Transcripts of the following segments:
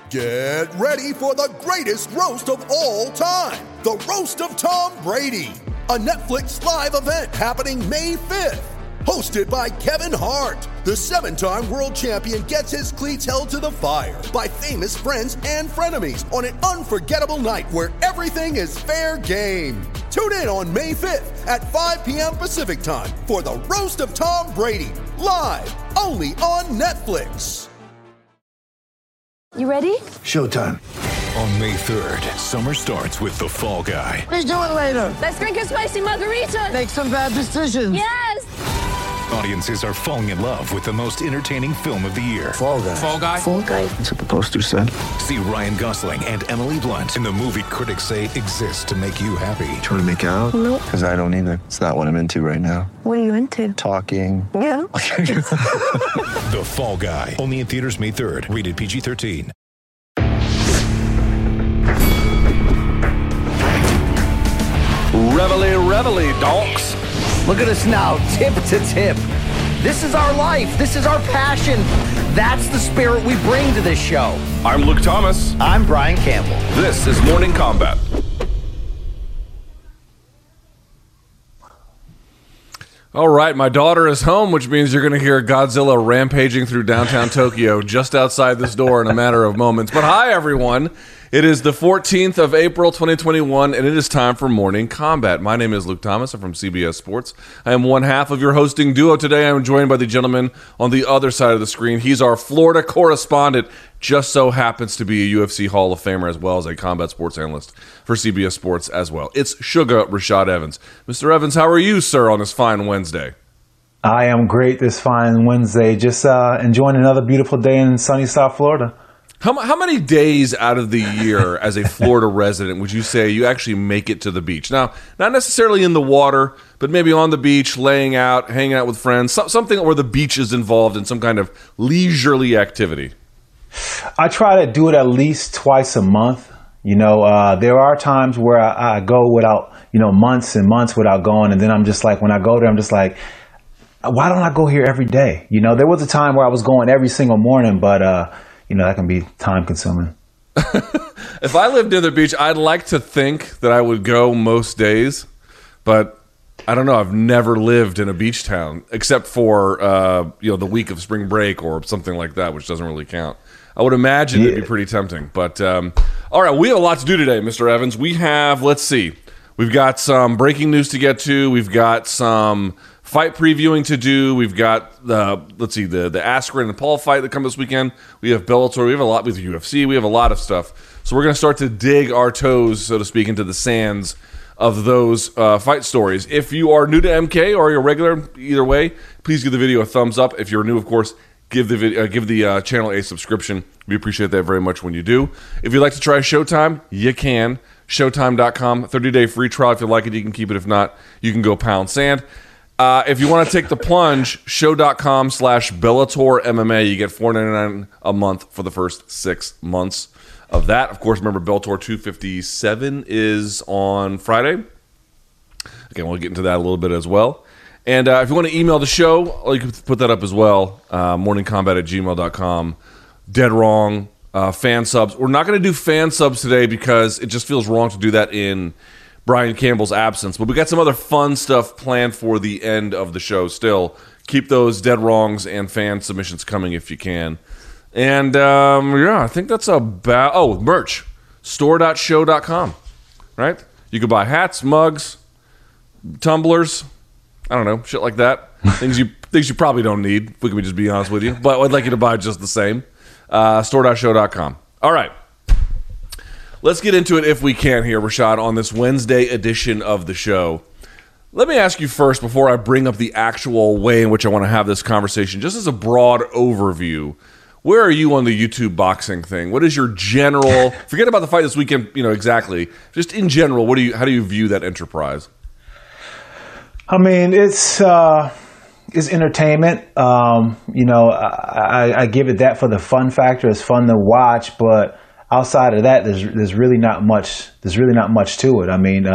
Get ready for the greatest roast of all time, the Roast of Tom Brady, a Netflix live event happening May 5th. Hosted by Kevin Hart, the 7-time world champion gets his cleats held to the fire by famous friends and frenemies on an unforgettable night where everything is fair game. Tune in on May 5th at 5 p.m. Pacific time for the Roast of Tom Brady, live only on Netflix. You ready? Showtime. On May 3rd, summer starts with The Fall Guy. Let's do it later. Let's drink a spicy margarita. Make some bad decisions. Yes! Audiences are falling in love with the most entertaining film of the year. Fall Guy. Fall Guy? Fall guy. That's what the poster said. See Ryan Gosling and Emily Blunt in the movie critics say exists to make you happy. Trying to make it out? Nope. Because I don't either. It's not what I'm into right now. What are you into? Talking. Yeah. The Fall Guy. Only in theaters May 3rd. Rated PG-13. Reveille, donks. Look at us now, tip to tip. This is our life. This is our passion. That's the spirit we bring to this show. I'm Luke Thomas. I'm Brian Campbell. This is Morning Combat. All right, my daughter is home, which means you're going to hear Godzilla rampaging through downtown Tokyo just outside this door in a matter of moments. But hi, everyone. It is the 14th of April, 2021, and it is time for Morning Combat. My name is Luke Thomas. I'm from CBS Sports. I am one half of your hosting duo today. I'm joined by the gentleman on the other side of the screen. He's our Florida correspondent, just so happens to be a UFC Hall of Famer as well as a combat sports analyst for CBS Sports as well. It's Sugar Rashad Evans. Mr. Evans, how are you, sir, on this fine Wednesday? I am great this fine Wednesday. Just enjoying another beautiful day in sunny South Florida. How many days out of the year as a Florida resident would you say you actually make it to the beach? Now, not necessarily in the water, but maybe on the beach, laying out, hanging out with friends, something where the beach is involved in some kind of leisurely activity. I try to do it at least twice a month. You know, there are times where I go without, months and months without going. And then I'm just like, when I go there, I'm just like, why don't I go here every day? There was a time where I was going every single morning, but, that can be time consuming. If I lived near the beach, I'd like to think that I would go most days, but I don't know. I've never lived in a beach town except for, the week of spring break or something like that, which doesn't really count. I would imagine it'd be pretty tempting. But, all right, we have a lot to do today, Mr. Evans. We have, let's see, we've got some breaking news to get to. We've got some fight previewing to do. We've got the Askren and Paul fight that come this weekend. We have Bellator. We have a lot with UFC. We have a lot of stuff. So we're going to start to dig our toes, so to speak, into the sands of those fight stories. If you are new to MK or you're regular, either way, please give the video a thumbs up. If you're new, of course, give the channel a subscription. We appreciate that very much when you do. If you'd like to try Showtime, you can. Showtime.com, 30-day free trial. If you like it, you can keep it. If not, you can go pound sand. If you want to take the plunge, show.com/Bellator MMA. You get $4.99 a month for the first 6 months of that. Of course, remember, Bellator 257 is on Friday. Okay, we'll get into that a little bit as well. And if you want to email the show, you can put that up as well, morningcombat@gmail.com. Dead wrong, fan subs. We're not going to do fan subs today because it just feels wrong to do that in Brian Campbell's absence, but we got some other fun stuff planned for the end of the show still. Keep those dead wrongs and fan submissions coming if you can. And, I think that's about... merch. Store.show.com, right? You could buy hats, mugs, tumblers, I don't know, shit like that. things you probably don't need, if we can just be honest with you. But I'd like you to buy just the same. Store.show.com. All right. Let's get into it if we can here, Rashad, on this Wednesday edition of the show. Let me ask you first, before I bring up the actual way in which I want to have this conversation, just as a broad overview, where are you on the YouTube boxing thing? What is your general... Forget about the fight this weekend, exactly. Just in general, how do you view that enterprise? I mean, it's entertainment. I give it that for the fun factor. It's fun to watch, but outside of that, there's really not much. There's really not much to it. I mean,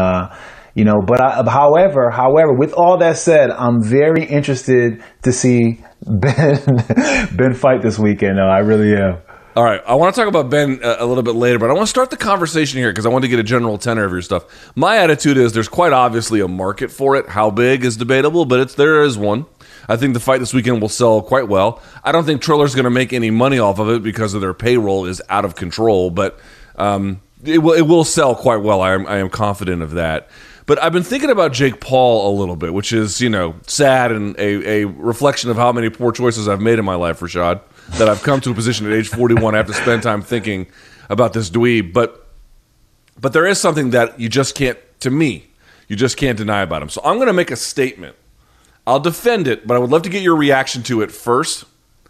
however, with all that said, I'm very interested to see Ben fight this weekend. I really am. All right, I want to talk about Ben a little bit later, but I want to start the conversation here because I want to get a general tenor of your stuff. My attitude is there's quite obviously a market for it. How big is debatable, but there is one. I think the fight this weekend will sell quite well. I don't think Triller's going to make any money off of it because of their payroll is out of control, but it will sell quite well. I am confident of that. But I've been thinking about Jake Paul a little bit, which is, sad and a reflection of how many poor choices I've made in my life, Rashad, that I've come to a position at age 41. I have to spend time thinking about this dweeb. But there is something that you just can't deny about him. So I'm going to make a statement. I'll defend it, but I would love to get your reaction to it first.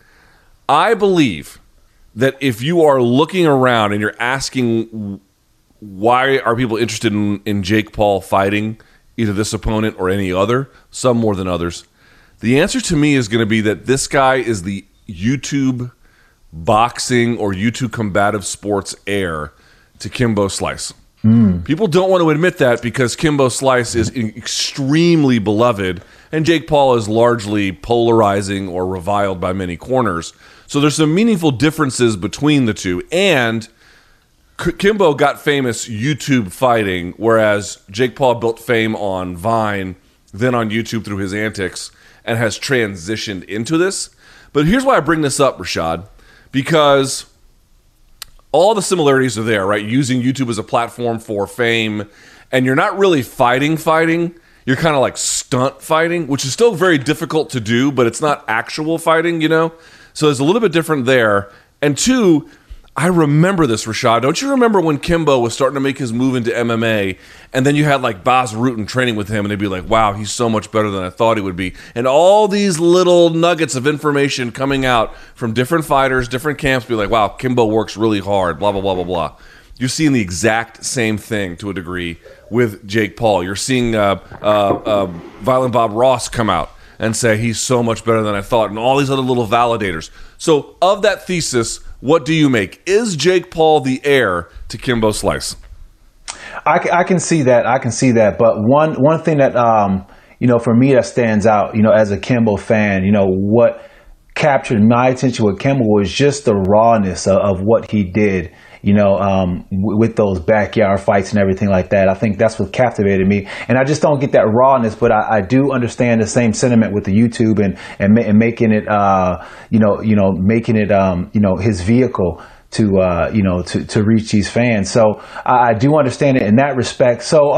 I believe that if you are looking around and you're asking why are people interested in Jake Paul fighting either this opponent or any other, some more than others, the answer to me is going to be that this guy is the YouTube boxing or YouTube combative sports heir to Kimbo Slice. People don't want to admit that because Kimbo Slice is extremely beloved and Jake Paul is largely polarizing or reviled by many corners. So there's some meaningful differences between the two. And Kimbo got famous YouTube fighting, whereas Jake Paul built fame on Vine, then on YouTube through his antics, and has transitioned into this. But here's why I bring this up, Rashad, because all the similarities are there, right? Using YouTube as a platform for fame, and you're not really fighting. You're kind of like stunt fighting, which is still very difficult to do, but it's not actual fighting, So there's a little bit different there. And two, I remember this, Rashad. Don't you remember when Kimbo was starting to make his move into MMA, and then you had like Bas Rutten training with him, and they'd be like, wow, he's so much better than I thought he would be. And all these little nuggets of information coming out from different fighters, different camps, be like, wow, Kimbo works really hard, blah, blah, blah, blah, blah. You're seeing the exact same thing to a degree with Jake Paul. You're seeing Violent Bob Ross come out and say he's so much better than I thought, and all these other little validators. So of that thesis, what do you make? Is Jake Paul the heir to Kimbo Slice? I can see that. But one thing that, for me that stands out, as a Kimbo fan, what captured my attention with Kimbo was just the rawness of what he did, with those backyard fights and everything like that. I think that's what captivated me. And I just don't get that rawness, but I do understand the same sentiment with the YouTube and making it, his vehicle to reach these fans. So I do understand it in that respect. So,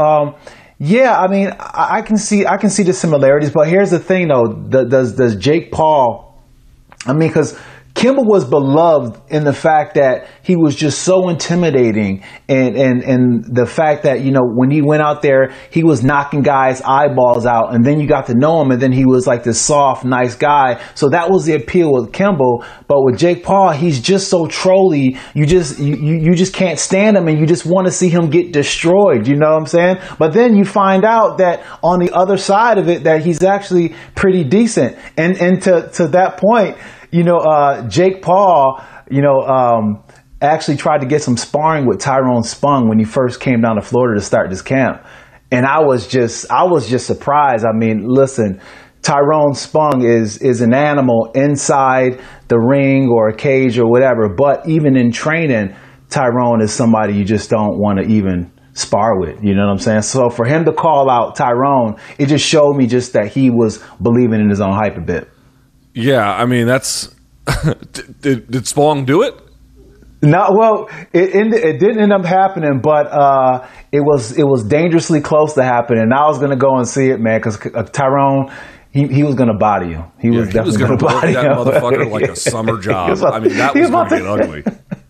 I can see the similarities, but here's the thing though, does Jake Paul, because Kimbo was beloved in the fact that he was just so intimidating and the fact that, when he went out there, he was knocking guys' eyeballs out, and then you got to know him, and then he was like this soft, nice guy. So that was the appeal with Kimbo. But with Jake Paul, he's just so trolly. You just can't stand him, and you just want to see him get destroyed. You know what I'm saying? But then you find out that on the other side of it, that he's actually pretty decent. And to that point, Jake Paul, actually tried to get some sparring with Tyrone Spong when he first came down to Florida to start this camp. And I was just surprised. Listen, Tyrone Spong is an animal inside the ring or a cage or whatever. But even in training, Tyrone is somebody you just don't want to even spar with. You know what I'm saying? So for him to call out Tyrone, it just showed me just that he was believing in his own hype a bit. Yeah, that's did Spong do it? No, well, it didn't end up happening, but it was dangerously close to happening. And I was gonna go and see it, man, because Tyrone, he was gonna body you. He was definitely gonna body that motherfucker like a summer job. That was gonna get ugly.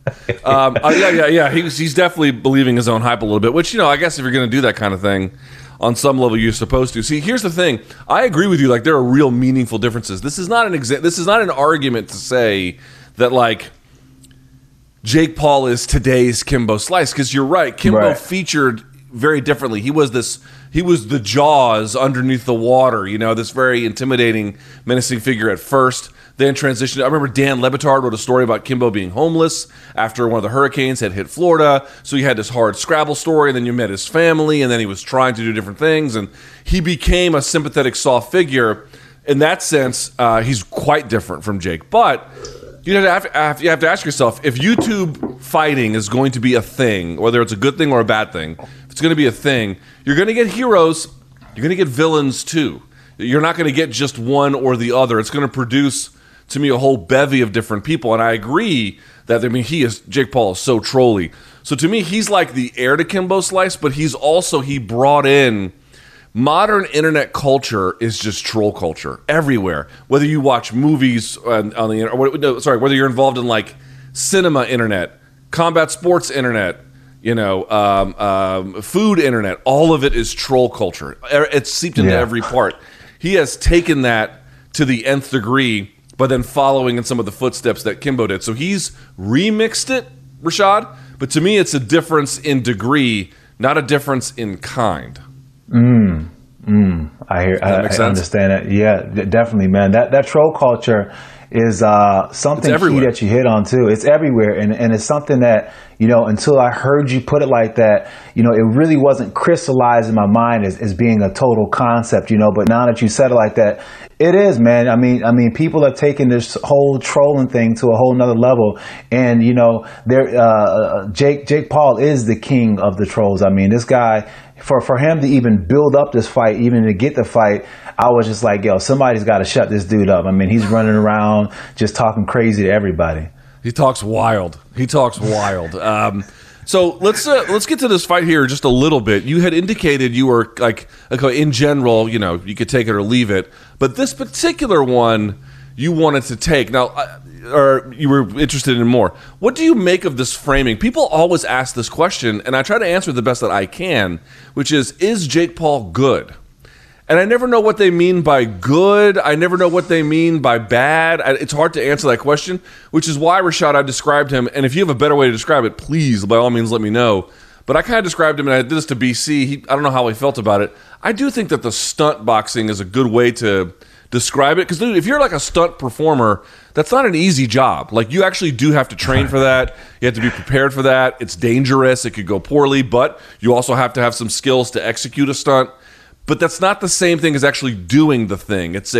Yeah. He's definitely believing his own hype a little bit, which I guess if you're gonna do that kind of thing, on some level, you're supposed to. See, here's the thing. I agree with you. Like, there are real meaningful differences. This is not an argument to say that Jake Paul is today's Kimbo Slice, because you're right. Kimbo featured very differently. He was the Jaws underneath the water. This very intimidating, menacing figure at first. Then transitioned. I remember Dan Le Batard wrote a story about Kimbo being homeless after one of the hurricanes had hit Florida. So he had this hard Scrabble story, and then you met his family, and then he was trying to do different things, and he became a sympathetic, soft figure. In that sense, he's quite different from Jake. But You have to ask yourself, if YouTube fighting is going to be a thing, whether it's a good thing or a bad thing, if it's going to be a thing, you're going to get heroes, you're going to get villains too. You're not going to get just one or the other. It's going to produce, to me, a whole bevy of different people. And I agree that, Jake Paul is so trolly. So to me, he's like the heir to Kimbo Slice, but he brought in modern internet culture is just troll culture everywhere. Whether you watch movies on the internet, whether you're involved in like cinema internet, combat sports internet, food internet, all of it is troll culture. It's seeped into every part. He has taken that to the nth degree, but then following in some of the footsteps that Kimbo did. So he's remixed it, Rashad, but to me it's a difference in degree, not a difference in kind. I understand that. Yeah, definitely, man. That troll culture is something key that you hit on too. It's everywhere, and it's something that, until I heard you put it like that, it really wasn't crystallized in my mind as being a total concept, But now that you said it like that, it is, man. I mean, people are taking this whole trolling thing to a whole nother level, and Jake Paul is the king of the trolls. I mean, this guy. For him to even build up this fight, even to get the fight, I was just like, yo, somebody's got to shut this dude up. I mean, he's running around just talking crazy to everybody. He talks wild. So let's get to this fight here just a little bit. You had indicated you were like in general, you could take it or leave it, but this particular one you wanted to take. Now, or you were interested in more. What do you make of this framing? People always ask this question, and I try to answer the best that I can, which is Jake Paul good? And I never know what they mean by good. I never know what they mean by bad. It's hard to answer that question, which is why, Rashad, I described him, and if you have a better way to describe it, please, by all means, let me know. But I kind of described him, and I did this to BC. I don't know how he felt about it. I do think that the stunt boxing is a good way to describe it, because dude, if you're like a stunt performer, that's not an easy job. Like, you actually do have to train for that. You have to be prepared for that. It's dangerous. It could go poorly, but you also have to have some skills to execute a stunt. But that's not the same thing as actually doing the thing. It's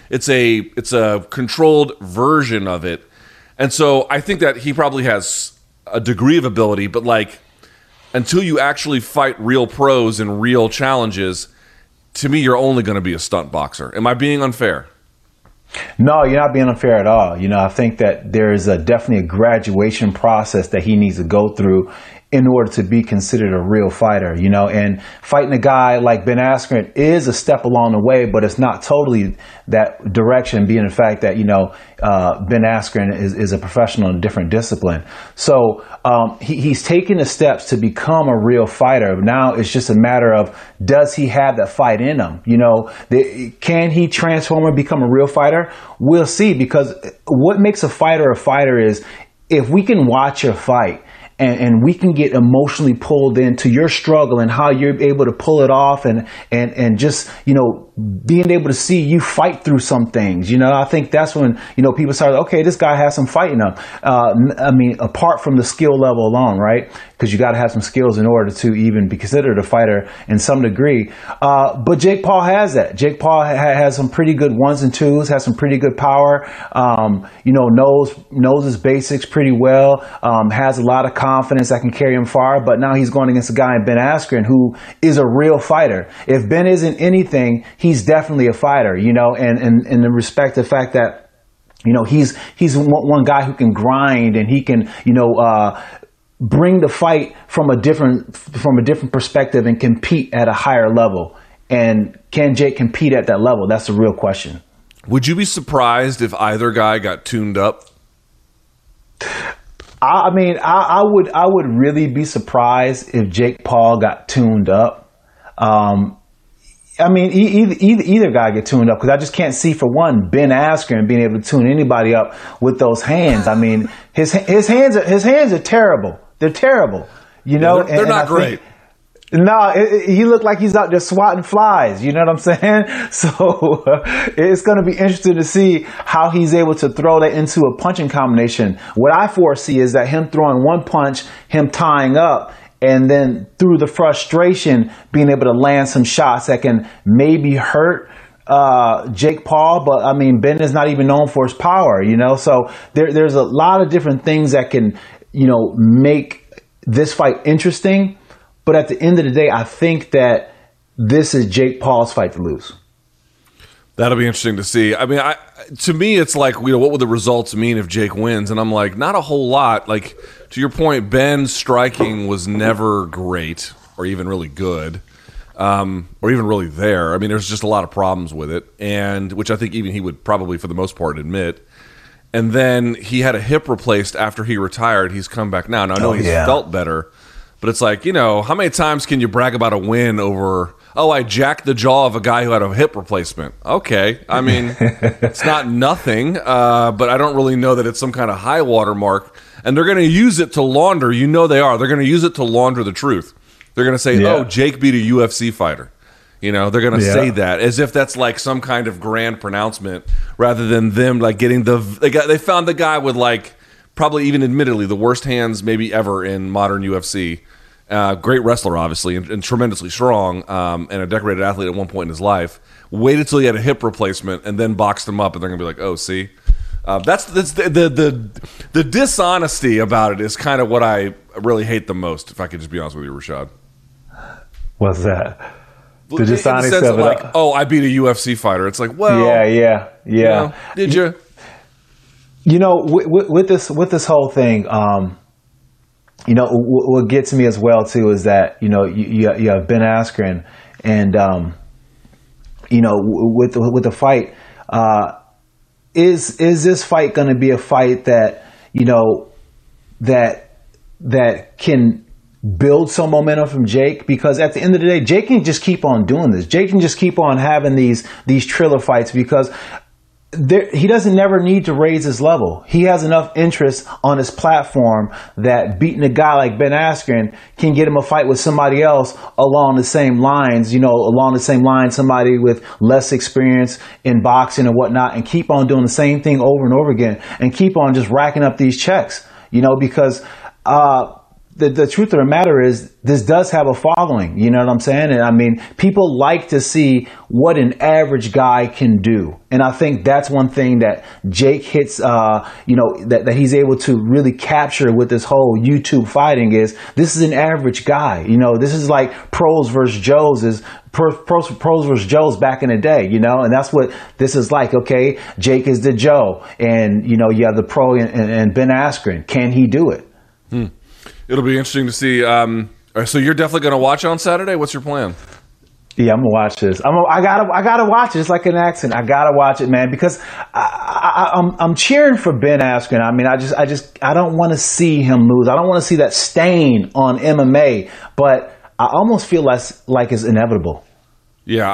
a controlled version of it. And so I think that he probably has a degree of ability, but like, until you actually fight real pros in real challenges, to me, you're only going to be a stunt boxer. Am I being unfair? No, you're not being unfair at all. I think that there is definitely a graduation process that he needs to go through in order to be considered a real fighter, and fighting a guy like Ben Askren is a step along the way, but it's not totally that direction, being the fact that, Ben Askren is a professional in a different discipline. So he's taking the steps to become a real fighter. Now it's just a matter of, does he have that fight in him? Can he transform and become a real fighter? We'll see, because what makes a fighter is if we can watch a fight, and we can get emotionally pulled into your struggle and how you're able to pull it off, and just, being able to see you fight through some things. I think that's when, people start, okay, this guy has some fight in him. Apart from the skill level alone, right? Because you got to have some skills in order to even be considered a fighter in some degree. But Jake Paul has that. Jake Paul has some pretty good ones and twos, has some pretty good power, knows his basics pretty well, has a lot of confidence that can carry him far. But now he's going against a guy in Ben Askren who is a real fighter. If Ben isn't anything, he's definitely a fighter, and in the respect of the fact that, he's one guy who can grind, and he can, bring the fight from a different perspective and compete at a higher level. And can Jake compete at that level? That's the real question. Would you be surprised if either guy got tuned up? I would really be surprised if Jake Paul got tuned up. Either guy get tuned up, because I just can't see, for one, Ben Askren being able to tune anybody up with those hands. I mean, his hands are terrible. They're terrible. They're not great. He looked like he's out there swatting flies. You know what I'm saying? So it's going to be interesting to see how he's able to throw that into a punching combination. What I foresee is that him throwing one punch, him tying up, and then through the frustration, being able to land some shots that can maybe hurt Jake Paul, but I mean, Ben is not even known for his power, you know? So there's a lot of different things that can, you know, make this fight interesting. But at the end of the day, I think that this is Jake Paul's fight to lose. That'll be interesting to see. I mean, to me, it's like, you know, what would the results mean if Jake wins? And I'm like, not a whole lot. Like, to your point, Ben's striking was never great or even really good. Or even really there. I mean, there's just a lot of problems with it, and which I think even he would probably, for the most part, admit. And then he had a hip replaced after he retired. He's come back now. Now, I know he's felt better, but it's like, you know, how many times can you brag about a win over, oh, I jacked the jaw of a guy who had a hip replacement? Okay. I mean, it's not nothing, but I don't really know that it's some kind of high water mark. And they're going to use it to launder. You know they are. They're going to use it to launder the truth. They're going to say, oh, Jake beat a UFC fighter. You know, they're going to say that as if that's like some kind of grand pronouncement rather than them like getting they found the guy with like probably even admittedly the worst hands maybe ever in modern UFC. Great wrestler, obviously, and tremendously strong, and a decorated athlete at one point in his life. Waited till he had a hip replacement and then boxed him up, and they're going to be like, oh, see? That's the dishonesty about it is kind of what I really hate the most, if I could just be honest with you, Rashad. What's that? The dishonesty in the sense of like, oh, I beat a UFC fighter. It's like, well, yeah. You know, did you? You know, with this whole thing, you know, what gets me as well too is that, you know, you have Ben Askren, and you know, with the fight, is this fight going to be a fight that, you know, that can build some momentum from Jake? Because at the end of the day, Jake can just keep on doing this. Jake can just keep on having these Triller fights because he doesn't never need to raise his level. He has enough interest on his platform that beating a guy like Ben Askren can get him a fight with somebody else along the same lines, you know, somebody with less experience in boxing and whatnot, and keep on doing the same thing over and over again and keep on just racking up these checks, you know, because, the truth of the matter is this does have a following, you know what I'm saying? And I mean, people like to see what an average guy can do. And I think that's one thing that Jake hits, you know, that he's able to really capture with this whole YouTube fighting is this is an average guy. You know, this is like pros versus Joes pros versus Joes back in the day, you know, and that's what this is like. Okay, Jake is the Joe, and, you know, you have the pro and Ben Askren. Can he do it? It'll be interesting to see. So you're definitely going to watch on Saturday? What's your plan? Yeah, I'm gonna watch this. I gotta watch it. It's like an accent. I gotta watch it, man, because I'm cheering for Ben Askren. I mean, I don't want to see him lose. I don't want to see that stain on MMA. But I almost feel like it's inevitable. Yeah,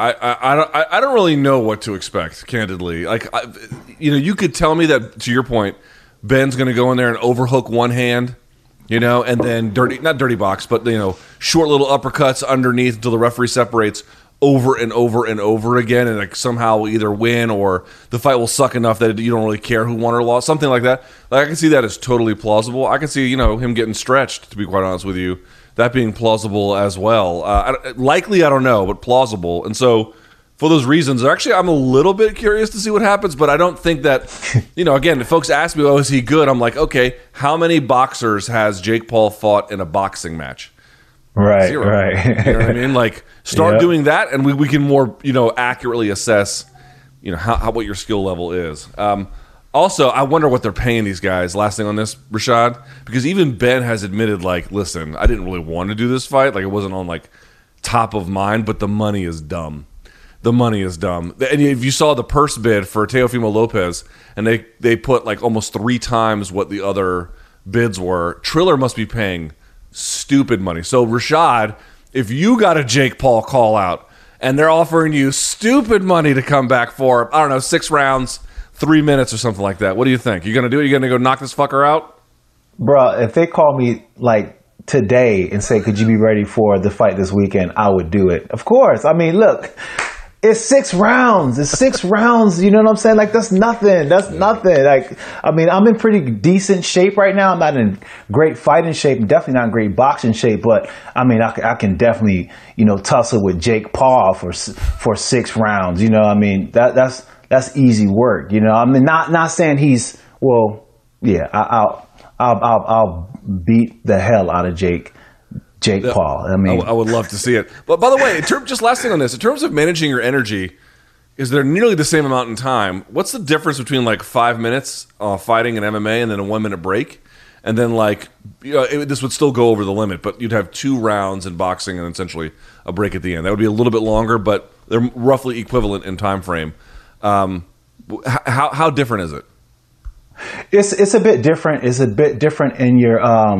I don't really know what to expect, candidly. Like, you know, you could tell me that, to your point, Ben's going to go in there and overhook one hand, you know, and then not dirty box, but, you know, short little uppercuts underneath until the referee separates over and over and over again, and like somehow will either win or the fight will suck enough that you don't really care who won or lost, something like that. Like, I can see that as totally plausible. I can see, you know, him getting stretched, to be quite honest with you, that being plausible as well. Likely, I don't know, but plausible. And so, for those reasons, actually, I'm a little bit curious to see what happens, but I don't think that, you know, again, if folks ask me, oh, is he good? I'm like, okay, how many boxers has Jake Paul fought in a boxing match? Right, 0. right. You know what I mean? Like, start doing that, and we can more, you know, accurately assess, you know, how what your skill level is. Also, I wonder what they're paying these guys. Last thing on this, Rashad, because even Ben has admitted, like, listen, I didn't really want to do this fight. Like, it wasn't on, like, top of mind, but the money is dumb. The money is dumb. And if you saw the purse bid for Teofimo Lopez, and they put, like, almost 3 times what the other bids were, Triller must be paying stupid money. So, Rashad, if you got a Jake Paul call out, and they're offering you stupid money to come back for, I don't know, 6 rounds, 3 minutes or something like that. What do you think? You going to do it? You going to go knock this fucker out? Bro, if they call me like today and say, could you be ready for the fight this weekend? I would do it. Of course. I mean, look, It's 6 rounds. It's 6 rounds. You know what I'm saying? Like, that's nothing. That's nothing. Like, I mean, I'm in pretty decent shape right now. I'm not in great fighting shape. I'm definitely not in great boxing shape. But I mean, I can definitely, you know, tussle with Jake Paul for 6 rounds. You know, I mean, that's easy work. You know, I mean, not saying he's, well, yeah, I'll beat the hell out of Jake Paul. I mean, I would love to see it. But by the way, just last thing on this, in terms of managing your energy, is there nearly the same amount in time? What's the difference between like 5 minutes fighting in MMA and then a 1 minute break? And then like, you know, this would still go over the limit, but you'd have 2 rounds in boxing and essentially a break at the end. That would be a little bit longer, but they're roughly equivalent in time frame. How different is it? It's a bit different. It's a bit different in your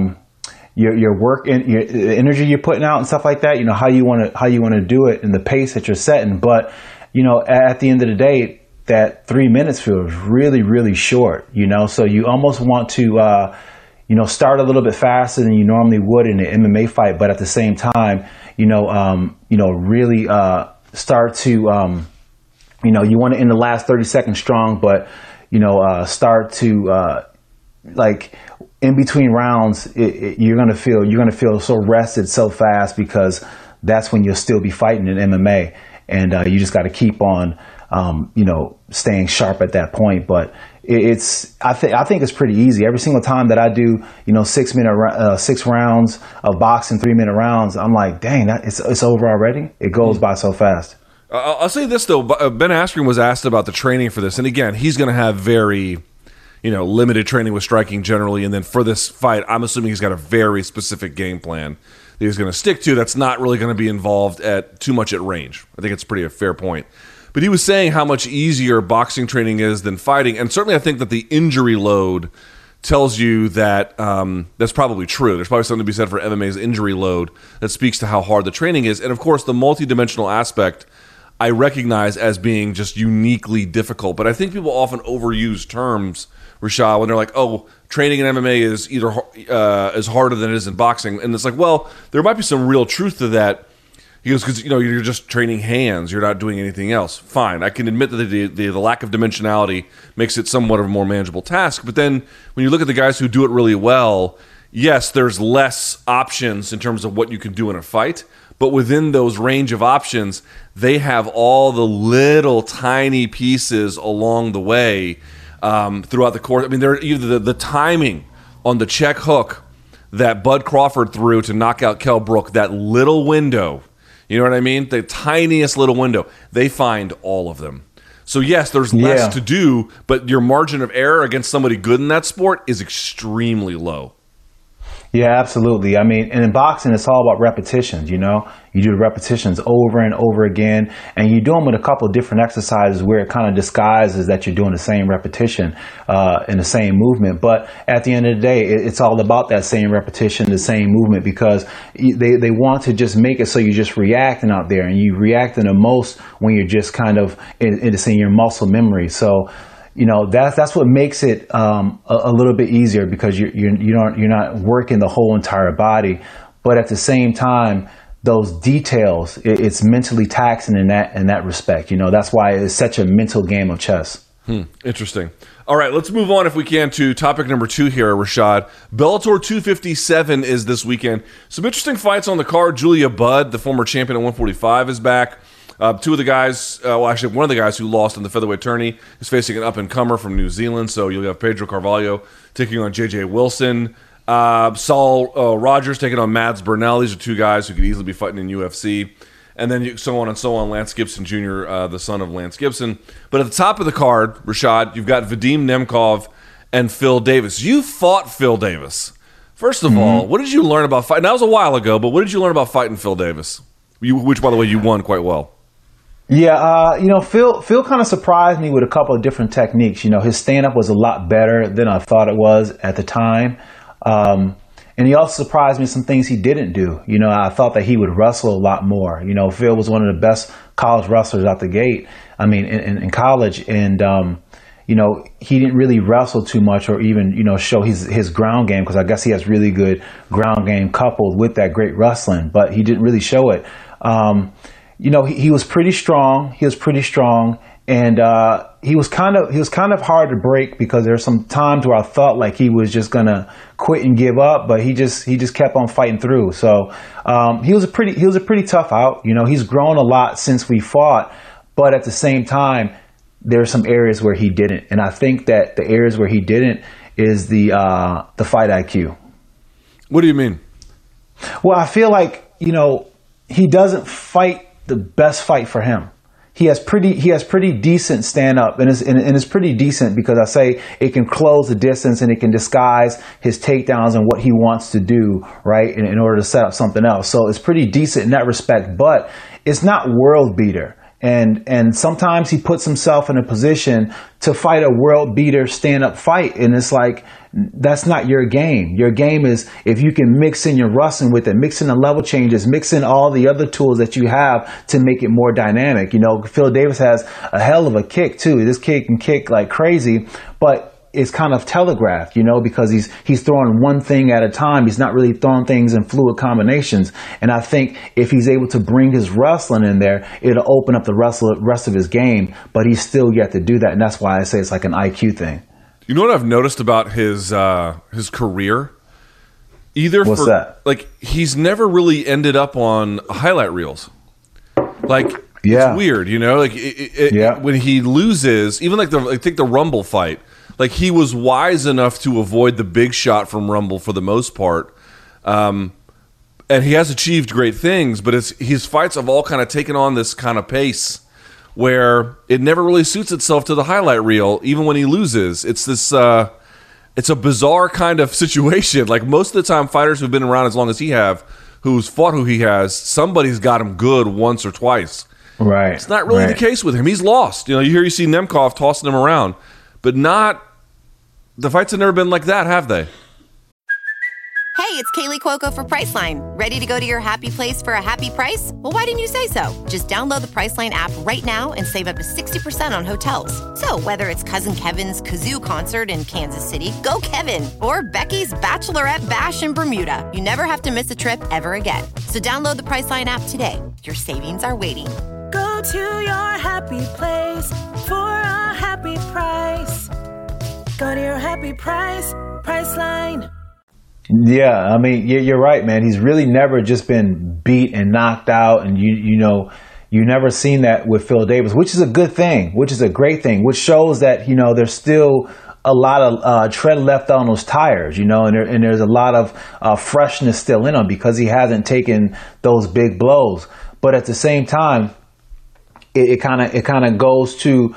work and your energy you're putting out and stuff like that. You know, how you want to do it and the pace that you're setting. But, you know, at the end of the day, that 3 minutes feels really, really short, you know, so you almost want to, you know, start a little bit faster than you normally would in an MMA fight. But at the same time, really start to, you know, you want to end the last 30 seconds strong, but, you know, start to, like, in between rounds, you're gonna feel so rested so fast, because that's when you'll still be fighting in MMA, and you just got to keep on, you know, staying sharp at that point. But I think it's pretty easy. Every single time that I do, you know, 6 rounds of boxing, 3 minute rounds, I'm like, dang, it's over already. It goes by so fast. I'll say this though, Ben Askren was asked about the training for this, and again, he's going to have very, you know, limited training with striking generally, and then for this fight, I'm assuming he's got a very specific game plan that he's going to stick to that's not really going to be involved too much at range. I think it's a fair point. But he was saying how much easier boxing training is than fighting, and certainly I think that the injury load tells you that that's probably true. There's probably something to be said for MMA's injury load that speaks to how hard the training is, and of course the multidimensional aspect I recognize as being just uniquely difficult. But I think people often overuse terms, Rashad, when they're like, oh, training in MMA is either is harder than it is in boxing. And it's like, well, there might be some real truth to that. He goes, because, you know, you're just training hands. You're not doing anything else. Fine. I can admit that the lack of dimensionality makes it somewhat of a more manageable task. But then when you look at the guys who do it really well, yes, there's less options in terms of what you can do in a fight. But within those range of options, they have all the little tiny pieces along the way throughout the course. I mean, they're either the timing on the check hook that Bud Crawford threw to knock out Kell Brook, that little window, you know what I mean? The tiniest little window. They find all of them. So yes, there's less to do, but your margin of error against somebody good in that sport is extremely low. Yeah, absolutely. I mean, and in boxing, it's all about repetitions, you know? You do the repetitions over and over again, and you do them with a couple of different exercises where it kind of disguises that you're doing the same repetition in the same movement. But at the end of the day, it's all about that same repetition, the same movement, because they want to just make it so you're just reacting out there, and you reacting the most when you're just kind of it's in your muscle memory. So, you know, that's what makes it a little bit easier, because you're not working the whole entire body, but at the same time, those details, it's mentally taxing in that respect. You know, that's why it's such a mental game of chess. Interesting. All right, let's move on if we can to topic number 2 here, Rashad. Bellator 257 is this weekend. Some interesting fights on the card. Julia Budd, the former champion at 145, is back. Two of the guys, actually one of the guys who lost in the featherweight tourney is facing an up-and-comer from New Zealand. So you'll have Pedro Carvalho taking on J.J. Wilson. Saul Rogers taking on Mads Burnell. These are two guys who could easily be fighting in UFC. And then so on and so on. Lance Gibson Jr., the son of Lance Gibson. But at the top of the card, Rashad, you've got Vadim Nemkov and Phil Davis. You fought Phil Davis. First of all, what did you learn about fighting? That was a while ago, but what did you learn about fighting Phil Davis? Which, by the way, you won quite well. Yeah, you know, Phil kind of surprised me with a couple of different techniques. You know, his stand-up was a lot better than I thought it was at the time. And he also surprised me with some things he didn't do. You know, I thought that he would wrestle a lot more. You know, Phil was one of the best college wrestlers out the gate. I mean, in college. And, you know, he didn't really wrestle too much or even, you know, show his ground game, because I guess he has really good ground game coupled with that great wrestling. But he didn't really show it. he was pretty strong. He was pretty strong, and he was kind of hard to break because there's some times where I thought like he was just gonna quit and give up, but he just kept on fighting through. So he was a pretty tough out. He's grown a lot since we fought, but at the same time, there are some areas where he didn't, and I think that the areas where he didn't is the fight IQ. What do you mean? Well, I feel like he doesn't fight the best fight for him. He has pretty decent stand up, and it's pretty decent because I say it can close the distance and it can disguise his takedowns and what he wants to do, right, in order to set up something else. So it's pretty decent in that respect, but it's not world beater. And sometimes he puts himself in a position to fight a world beater stand up fight, and it's like, that's not your game. Your game is if you can mix in your wrestling with it, mix in the level changes, mix in all the other tools that you have to make it more dynamic. Phil Davis has a hell of a kick too. This kid can kick like crazy, but it's kind of telegraphed, because he's throwing one thing at a time. He's not really throwing things in fluid combinations. And I think if he's able to bring his wrestling in there, it'll open up the rest of his game. But he's still yet to do that, and that's why I say it's like an IQ thing. You know what I've noticed about his career? What's that? Like, he's never really ended up on highlight reels. Like, yeah. It's weird, when he loses, even I think the Rumble fight, like, he was wise enough to avoid the big shot from Rumble for the most part. And he has achieved great things, but his fights have all kind of taken on this kind of pace where it never really suits itself to the highlight reel, even when he loses. It's this, it's a bizarre kind of situation. Like, most of the time, fighters who've been around as long as who's fought who he has, somebody's got him good once or twice. Right. It's not really the case with him. He's lost. You see Nemkov tossing him around, but the fights have never been like that, have they? Hey, it's Kaylee Cuoco for Priceline. Ready to go to your happy place for a happy price? Well, why didn't you say so? Just download the Priceline app right now and save up to 60% on hotels. So whether it's Cousin Kevin's Kazoo Concert in Kansas City, go Kevin, or Becky's Bachelorette Bash in Bermuda, you never have to miss a trip ever again. So download the Priceline app today. Your savings are waiting. Go to your happy place for a happy price. Go to your happy price, Priceline. Yeah, I mean, you're right, man. He's really never just been beat and knocked out, and you never seen that with Phil Davis, which is a good thing, which is a great thing, which shows that there's still a lot of tread left on those tires, and there's a lot of freshness still in him because he hasn't taken those big blows. But at the same time, it kind of goes to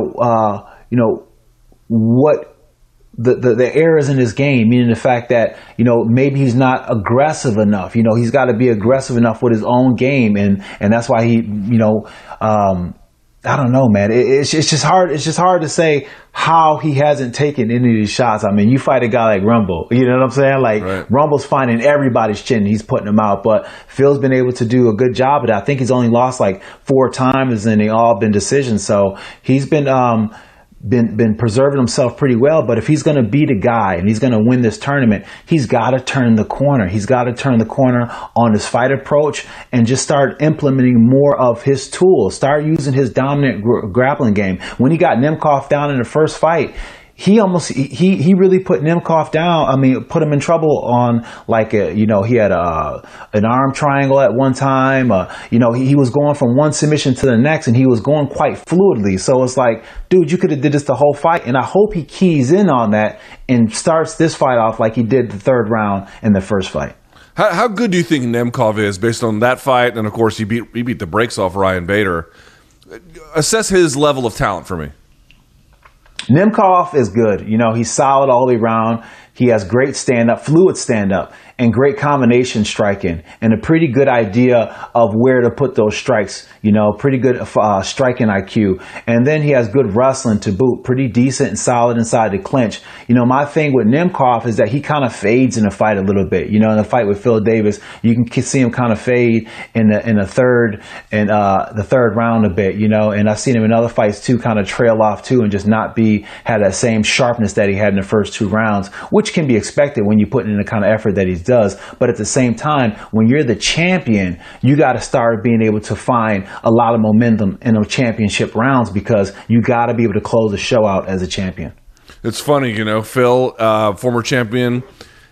what the errors in his game, meaning the fact that maybe he's not aggressive enough. He's got to be aggressive enough with his own game, and that's why he I don't know, man. It's just hard. It's just hard to say how he hasn't taken any of these shots. I mean, you fight a guy like Rumble, you know what I'm saying? Like, right. Rumble's finding everybody's chin. He's putting them out, but Phil's been able to do a good job of that. I think he's only lost like 4 times, and they all been decisions. So he's been preserving himself pretty well. But if he's going to beat a guy and he's going to win this tournament, he's got to turn the corner. He's got to turn the corner on his fight approach and just start implementing more of his tools. Start using his dominant grappling game. When he got Nemkov down in the first fight, he really put Nemkov down. I mean, put him in trouble on like he had an arm triangle at one time. He was going from one submission to the next, and he was going quite fluidly. So it's like, dude, you could have did this the whole fight. And I hope he keys in on that and starts this fight off like he did the third round in the first fight. How good do you think Nemkov is based on that fight? And of course, he beat the brakes off Ryan Bader. Assess his level of talent for me. Nemkov is good. He's solid all the way around. He has great stand-up, fluid stand-up, and great combination striking, and a pretty good idea of where to put those strikes, pretty good striking IQ. And then he has good wrestling to boot, pretty decent and solid inside the clinch. My thing with Nemkov is that he kind of fades in the fight a little bit. In the fight with Phil Davis, you can see him kind of fade in the third round a bit, and I've seen him in other fights too, kind of trail off too, and just not have that same sharpness that he had in the first 2 rounds, which can be expected when you put in the kind of effort that he's does. But at the same time, when you're the champion, you got to start being able to find a lot of momentum in those championship rounds because you got to be able to close the show out as a champion. It's funny, Phil, former champion,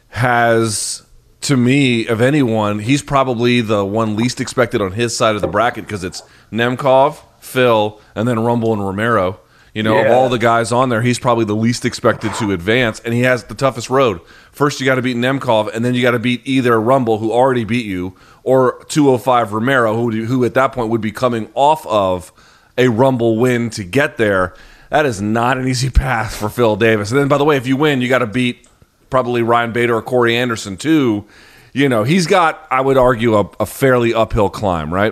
has, to me, of anyone, he's probably the one least expected on his side of the bracket because it's Nemkov, Phil, and then Rumble and Romero. Of all the guys on there, he's probably the least expected to advance, and he has the toughest road. First, you got to beat Nemkov, and then you got to beat either Rumble, who already beat you, or 205 Romero, who at that point would be coming off of a Rumble win to get there. That is not an easy path for Phil Davis. And then, by the way, if you win, you got to beat probably Ryan Bader or Corey Anderson, too. He's got, I would argue, a fairly uphill climb, right?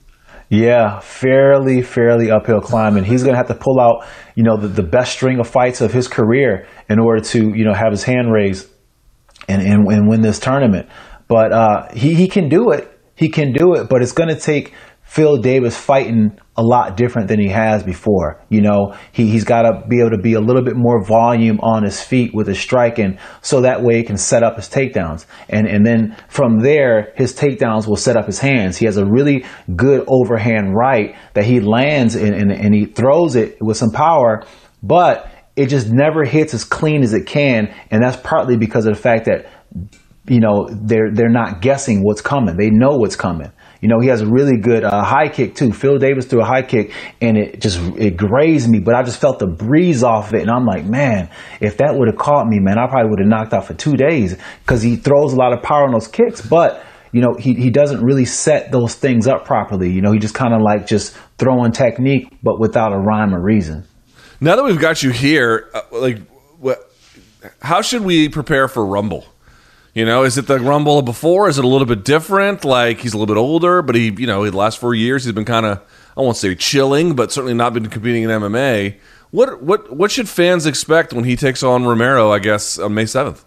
Yeah, fairly uphill climb. And he's going to have to pull out, the best string of fights of his career in order to, have his hand raised and win this tournament. But he can do it. He can do it, but it's going to take Phil Davis fighting a lot different than he has before. He's got to be able to be a little bit more volume on his feet with his striking so that way he can set up his takedowns. And then from there, his takedowns will set up his hands. He has a really good overhand right that he lands and he throws it with some power, but it just never hits as clean as it can. And that's partly because of the fact that, they're not guessing what's coming. They know what's coming. He has a really good high kick too. Phil Davis threw a high kick and it grazed me, but I just felt the breeze off of it. And I'm like, man, if that would have caught me, man, I probably would have knocked out for 2 days because he throws a lot of power on those kicks. But, he doesn't really set those things up properly. He just kind of like just throwing technique, but without a rhyme or reason. Now that we've got you here, how should we prepare for Rumble? Is it the Rumble of before? Is it a little bit different? Like he's a little bit older, but he the last 4 years he's been kind of, I won't say chilling, but certainly not been competing in MMA. What should fans expect when he takes on Romero, I guess, on May 7th?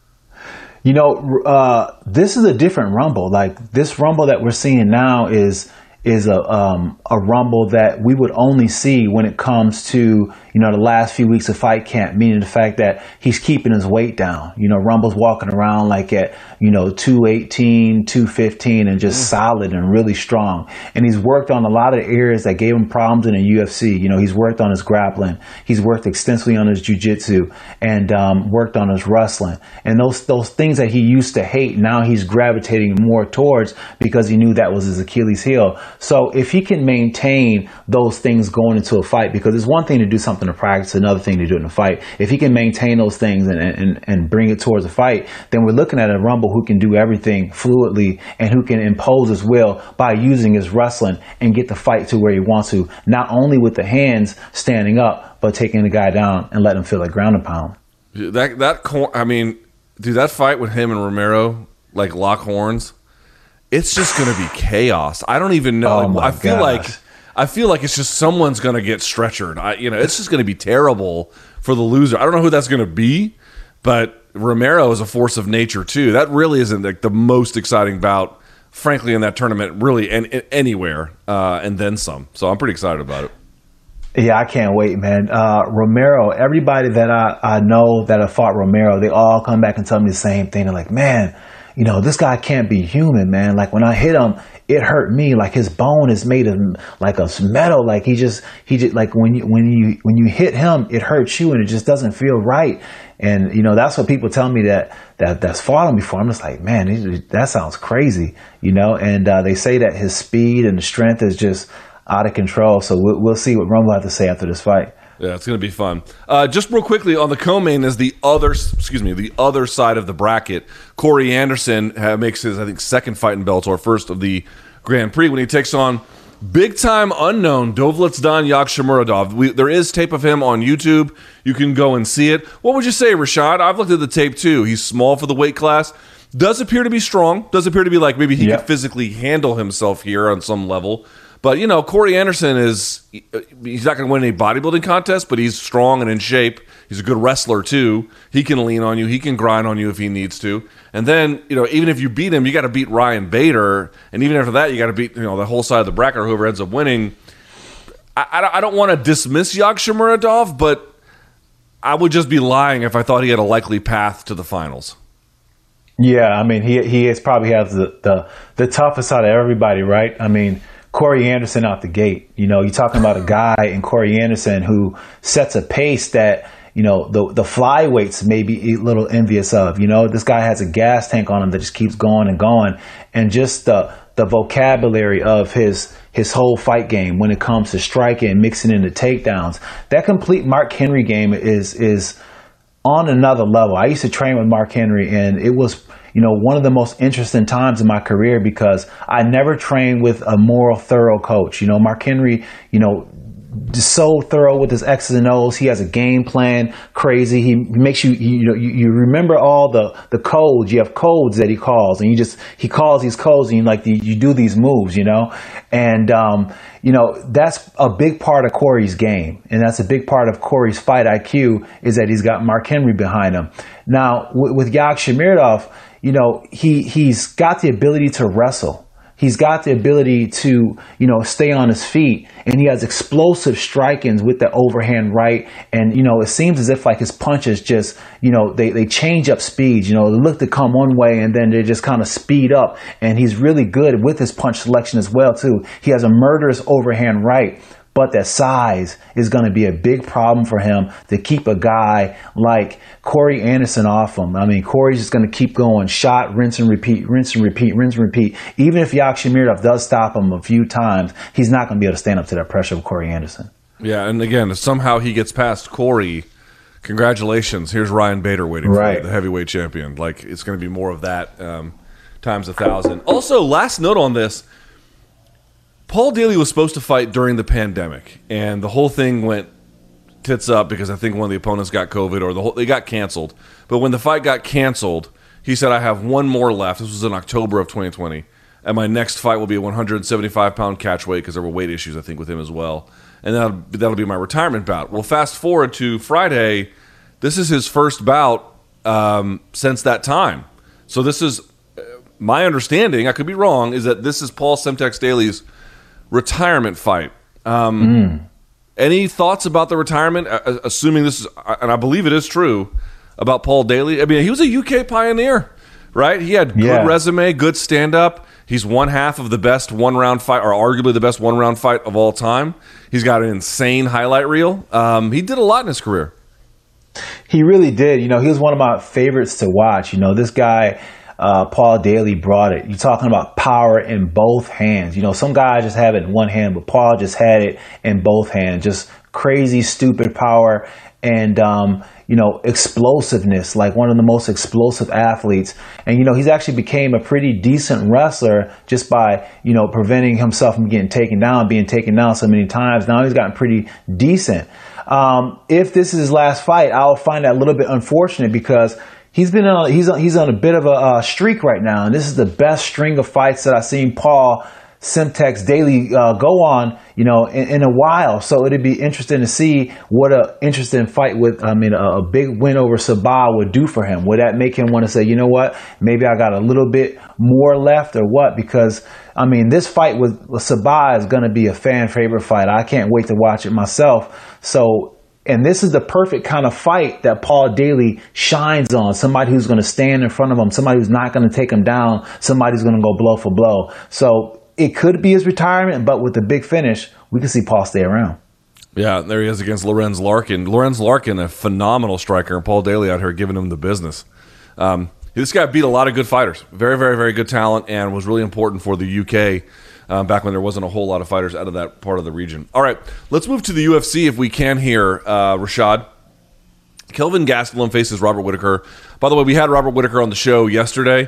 This is a different Rumble. Like this Rumble that we're seeing now is a Rumble that we would only see when it comes to, the last few weeks of fight camp, meaning the fact that he's keeping his weight down. Rumble's walking around like at, 218, 215 and just solid and really strong. And he's worked on a lot of areas that gave him problems in the UFC. He's worked on his grappling. He's worked extensively on his jiu-jitsu and worked on his wrestling. And those things that he used to hate, now he's gravitating more towards because he knew that was his Achilles heel. So if he can maintain those things going into a fight, because it's one thing to do something to practice, another thing to do it in a fight. If he can maintain those things and bring it towards a fight, then we're looking at a Rumble who can do everything fluidly and who can impose his will by using his wrestling and get the fight to where he wants to, not only with the hands standing up, but taking the guy down and letting him feel like ground and pound. That fight with him and Romero, like lock horns, it's just going to be chaos. I don't even know. Oh I feel like it's just someone's going to get stretchered. It's just going to be terrible for the loser. I don't know who that's going to be, but Romero is a force of nature too. That really isn't like the most exciting bout, frankly, in that tournament, really, and anywhere, and then some. So I'm pretty excited about it. Yeah, I can't wait, man. Romero, everybody that I know that have fought Romero, they all come back and tell me the same thing. They're like, man, this guy can't be human, man. Like when I hit him, it hurt me. Like his bone is made of like a metal. Like he just like when you hit him, it hurts you and it just doesn't feel right. And that's what people tell me that's fought him before. I'm just like, man, that sounds crazy, And they say that his speed and the strength is just out of control. So we'll see what Rumble has to say after this fight. Yeah, it's going to be fun. Just real quickly, on the co-main is the other side of the bracket. Corey Anderson makes his, I think, second fight in Bellator, first of the Grand Prix, when he takes on big-time unknown Dovletsdan Yagshimuradov. There is tape of him on YouTube. You can go and see it. What would you say, Rashad? I've looked at the tape, too. He's small for the weight class. Does appear to be strong. Does appear to be like maybe he could physically handle himself here on some level. But, Corey Anderson he's not going to win any bodybuilding contest, but he's strong and in shape. He's a good wrestler, too. He can lean on you. He can grind on you if he needs to. And then, even if you beat him, you got to beat Ryan Bader. And even after that, you got to beat, the whole side of the bracket or whoever ends up winning. I don't want to dismiss Yagshimuradov, but I would just be lying if I thought he had a likely path to the finals. Yeah, I mean, he is probably has the toughest out of everybody, right? I mean, Corey Anderson out the gate. You know, you're talking about a guy in Corey Anderson who sets a pace that, you know, the flyweights may be a little envious of. You know, this guy has a gas tank on him that just keeps going and going. And just the vocabulary of his whole fight game when it comes to striking and mixing in the takedowns. That complete Mark Henry game is on another level. I used to train with Mark Henry, and it was, you know, one of the most interesting times in my career because I never trained with a more thorough coach. You know, Mark Henry, you know, just so thorough with his X's and O's. He has a game plan, crazy. He makes you, you remember all the codes. You have codes that he calls, and he calls these codes, and you do these moves, you know, and you know, that's a big part of Corey's game, and that's a big part of Corey's fight IQ is that he's got Mark Henry behind him. Now with Yagshimirov, you know, he's got the ability to wrestle. He's got the ability to, you know, stay on his feet, and he has explosive strikings with the overhand right. And, you know, it seems as if like his punches just, you know, they change up speeds. You know, they look to come one way and then they just kind of speed up. And he's really good with his punch selection as well, too. He has a murderous overhand right. But that size is going to be a big problem for him to keep a guy like Corey Anderson off him. I mean, Corey's just going to keep going, shot, rinse and repeat, rinse and repeat, rinse and repeat. Even if Yagshimirov does stop him a few times, he's not going to be able to stand up to that pressure of Corey Anderson. Yeah, and again, if somehow he gets past Corey, congratulations. Here's Ryan Bader waiting for the heavyweight champion. Like, it's going to be more of that times 1,000. Also, last note on this. Paul Daly was supposed to fight during the pandemic, and the whole thing went tits up because I think one of the opponents got COVID or they got canceled. But when the fight got canceled, he said, I have one more left. This was in October of 2020. And my next fight will be a 175-pound catch weight because there were weight issues, I think, with him as well. And that'll be my retirement bout. Well, fast forward to Friday. This is his first bout since that time. So this is, my understanding, I could be wrong, is that this is Paul Semtex Daly's retirement fight. Any thoughts about the retirement, assuming this is, and I believe it is true, about Paul Daly? I mean, he was a UK pioneer, right? He had good resume, good stand-up. He's one half of the best one-round fight, or arguably the best one-round fight of all time. He's got an insane highlight reel. He did a lot in his career. He really did. You know, he was one of my favorites to watch. You know, this guy, Paul Daly, brought it. You're talking about power in both hands. You know, some guys just have it in one hand, but Paul just had it in both hands. Just crazy, stupid power and, you know, explosiveness, like one of the most explosive athletes. And, you know, he's actually became a pretty decent wrestler just by, you know, preventing himself from getting taken down, being taken down so many times. Now he's gotten pretty decent. If this is his last fight, I'll find that a little bit unfortunate because he's on a bit of a streak right now, and this is the best string of fights that I've seen Paul Semtex Daly go on, you know, in a while. So it'd be interesting to see what a interesting fight with, I mean, a big win over Sabah would do for him. Would that make him want to say, you know what, maybe I got a little bit more left or what? Because, I mean, this fight with Sabah is going to be a fan favorite fight. I can't wait to watch it myself. So, and this is the perfect kind of fight that Paul Daly shines on. Somebody who's going to stand in front of him, somebody who's not going to take him down, somebody who's going to go blow for blow. So it could be his retirement, but with the big finish, we can see Paul stay around. Yeah, there he is against Lorenz Larkin. Lorenz Larkin, a phenomenal striker, and Paul Daly out here giving him the business. This guy beat a lot of good fighters. Very, very, very good talent, and was really important for the UK back when there wasn't a whole lot of fighters out of that part of the region. All right, let's move to the UFC if we can here, Rashad. Kelvin Gastelum faces Robert Whittaker. By the way, we had Robert Whittaker on the show yesterday.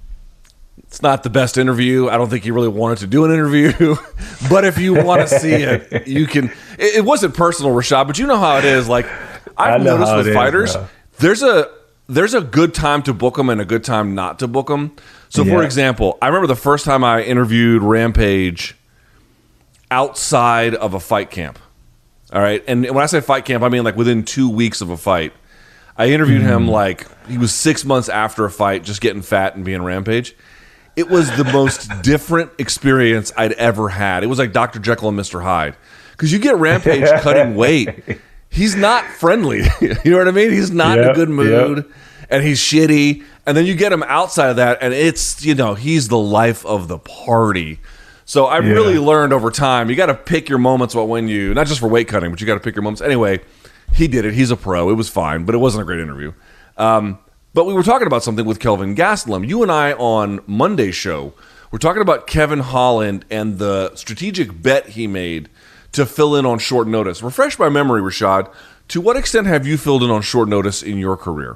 It's not the best interview. I don't think he really wanted to do an interview. But if you want to see it, you can. It wasn't personal, Rashad, but you know how it is. Like, I've noticed with fighters, there's a good time to book them and a good time not to book them. So, for example, I remember the first time I interviewed Rampage outside of a fight camp. All right? And when I say fight camp, I mean like within 2 weeks of a fight. I interviewed him like he was 6 months after a fight, just getting fat and being Rampage. It was the most different experience I'd ever had. It was like Dr. Jekyll and Mr. Hyde. Because you get Rampage cutting weight. He's not friendly. You know what I mean? He's not in a good mood. and he's shitty. And then you get him outside of that, and it's, he's the life of the party. So I've really learned over time, you got to pick your moments when you, not just for weight cutting, but you got to pick your moments. Anyway, he did it. He's a pro. It was fine, but it wasn't a great interview. But we were talking about something with Kelvin Gastelum. You and I on Monday's show, we're talking about Kevin Holland and the strategic bet he made to fill in on short notice. Refresh my memory, Rashad. To what extent have you filled in on short notice in your career?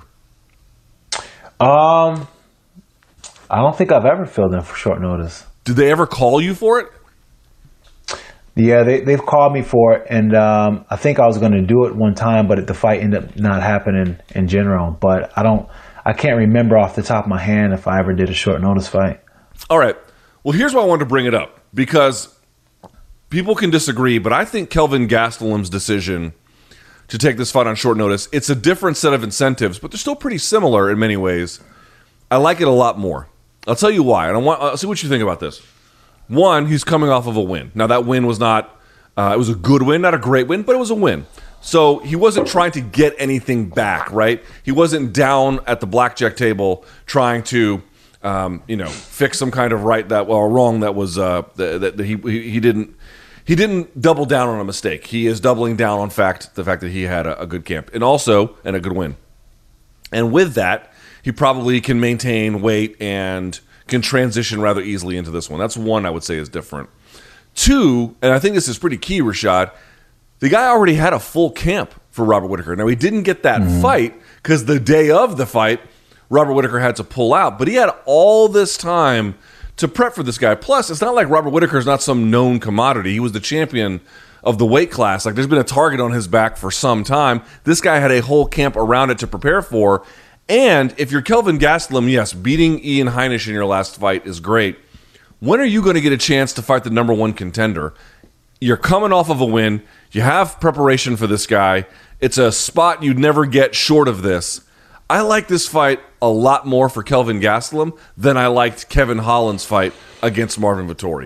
I don't think I've ever filled in for short notice. Did they ever call you for it? Yeah, they've called me for it, and I think I was going to do it one time, but the fight ended up not happening in general. But I can't remember off the top of my hand if I ever did a short notice fight. All right. Well, here's why I wanted to bring it up, because people can disagree, but I think Kelvin Gastelum's decision to take this fight on short notice, it's a different set of incentives, but they're still pretty similar in many ways. I like it a lot more. I'll tell you why, and I'll see what you think about this. One, he's coming off of a win. Now, that win was not, it was a good win, not a great win, but it was a win. So he wasn't trying to get anything back, right? He wasn't down at the blackjack table trying to, fix some kind of wrong that was that he didn't double down on a mistake. He is doubling down on the fact that he had a good camp and a good win. And with that, he probably can maintain weight and can transition rather easily into this one. That's one I would say is different. Two, and I think this is pretty key, Rashad, the guy already had a full camp for Robert Whittaker. Now, he didn't get that fight because the day of the fight, Robert Whittaker had to pull out, but he had all this time to prep for this guy. Plus, it's not like Robert Whittaker is not some known commodity. He was the champion of the weight class. Like, there's been a target on his back for some time. This guy had a whole camp around it to prepare for. And if you're Kelvin Gastelum, yes, beating Ian Heinisch in your last fight is great. When are you going to get a chance to fight the number one contender? You're coming off of a win. You have preparation for this guy. It's a spot you'd never get short of this. I like this fight a lot more for Kelvin Gastelum than I liked Kevin Holland's fight against Marvin Vettori.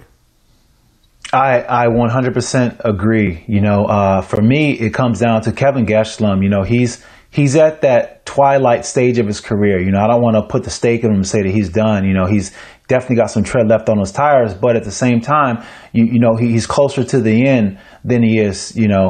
I 100% agree. For me, it comes down to Kevin Gastelum. He's at that twilight stage of his career. I don't want to put the stake in him and say that he's done. He's definitely got some tread left on his tires, but at the same time, he's closer to the end than he is,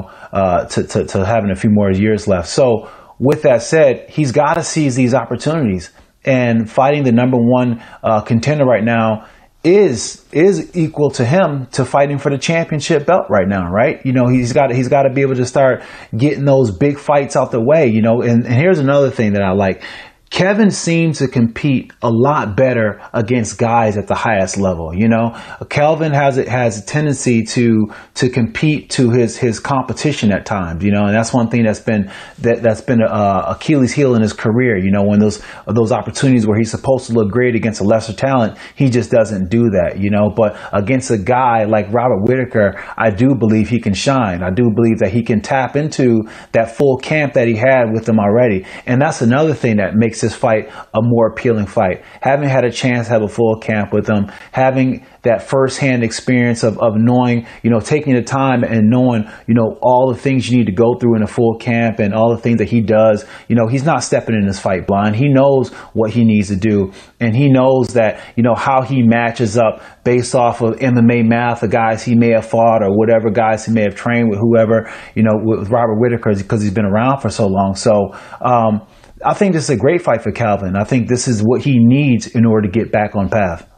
to having a few more years left. So with that said, he's got to seize these opportunities, and fighting the number one contender right now is equal to him to fighting for the championship belt right now, right? He's got to be able to start getting those big fights out the way, and here's another thing that I like. Kevin seems to compete a lot better against guys at the highest level. Kelvin has a tendency to compete to his competition at times. And that's one thing that's been Achilles' heel in his career. When those opportunities where he's supposed to look great against a lesser talent, he just doesn't do that. But against a guy like Robert Whittaker, I do believe he can shine. I do believe that he can tap into that full camp that he had with him already, and that's another thing that makes this fight a more appealing fight. Having had a chance to have a full camp with him, having that firsthand experience of knowing, taking the time and knowing, all the things you need to go through in a full camp and all the things that he does. He's not stepping in this fight blind. He knows what he needs to do, and he knows that, how he matches up based off of MMA math, the guys he may have fought or whatever guys he may have trained with, whoever, with Robert Whittaker, because he's been around for so long. So, I think this is a great fight for Kelvin. I think this is what he needs in order to get back on path.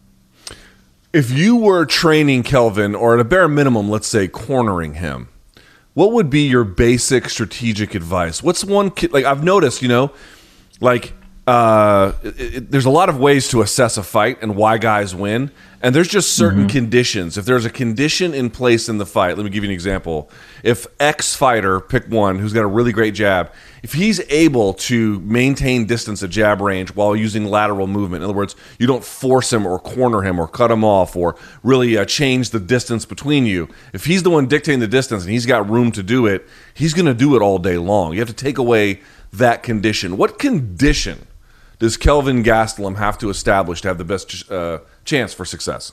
If you were training Kelvin, or at a bare minimum, let's say cornering him, what would be your basic strategic advice? What's one, I've noticed, there's a lot of ways to assess a fight and why guys win. And there's just certain conditions. If there's a condition in place in the fight, let me give you an example. If X fighter, pick one, who's got a really great jab, if he's able to maintain distance at jab range while using lateral movement, in other words, you don't force him or corner him or cut him off or really change the distance between you. If he's the one dictating the distance and he's got room to do it, he's going to do it all day long. You have to take away that condition. What condition does Kelvin Gastelum have to establish to have the best chance for success?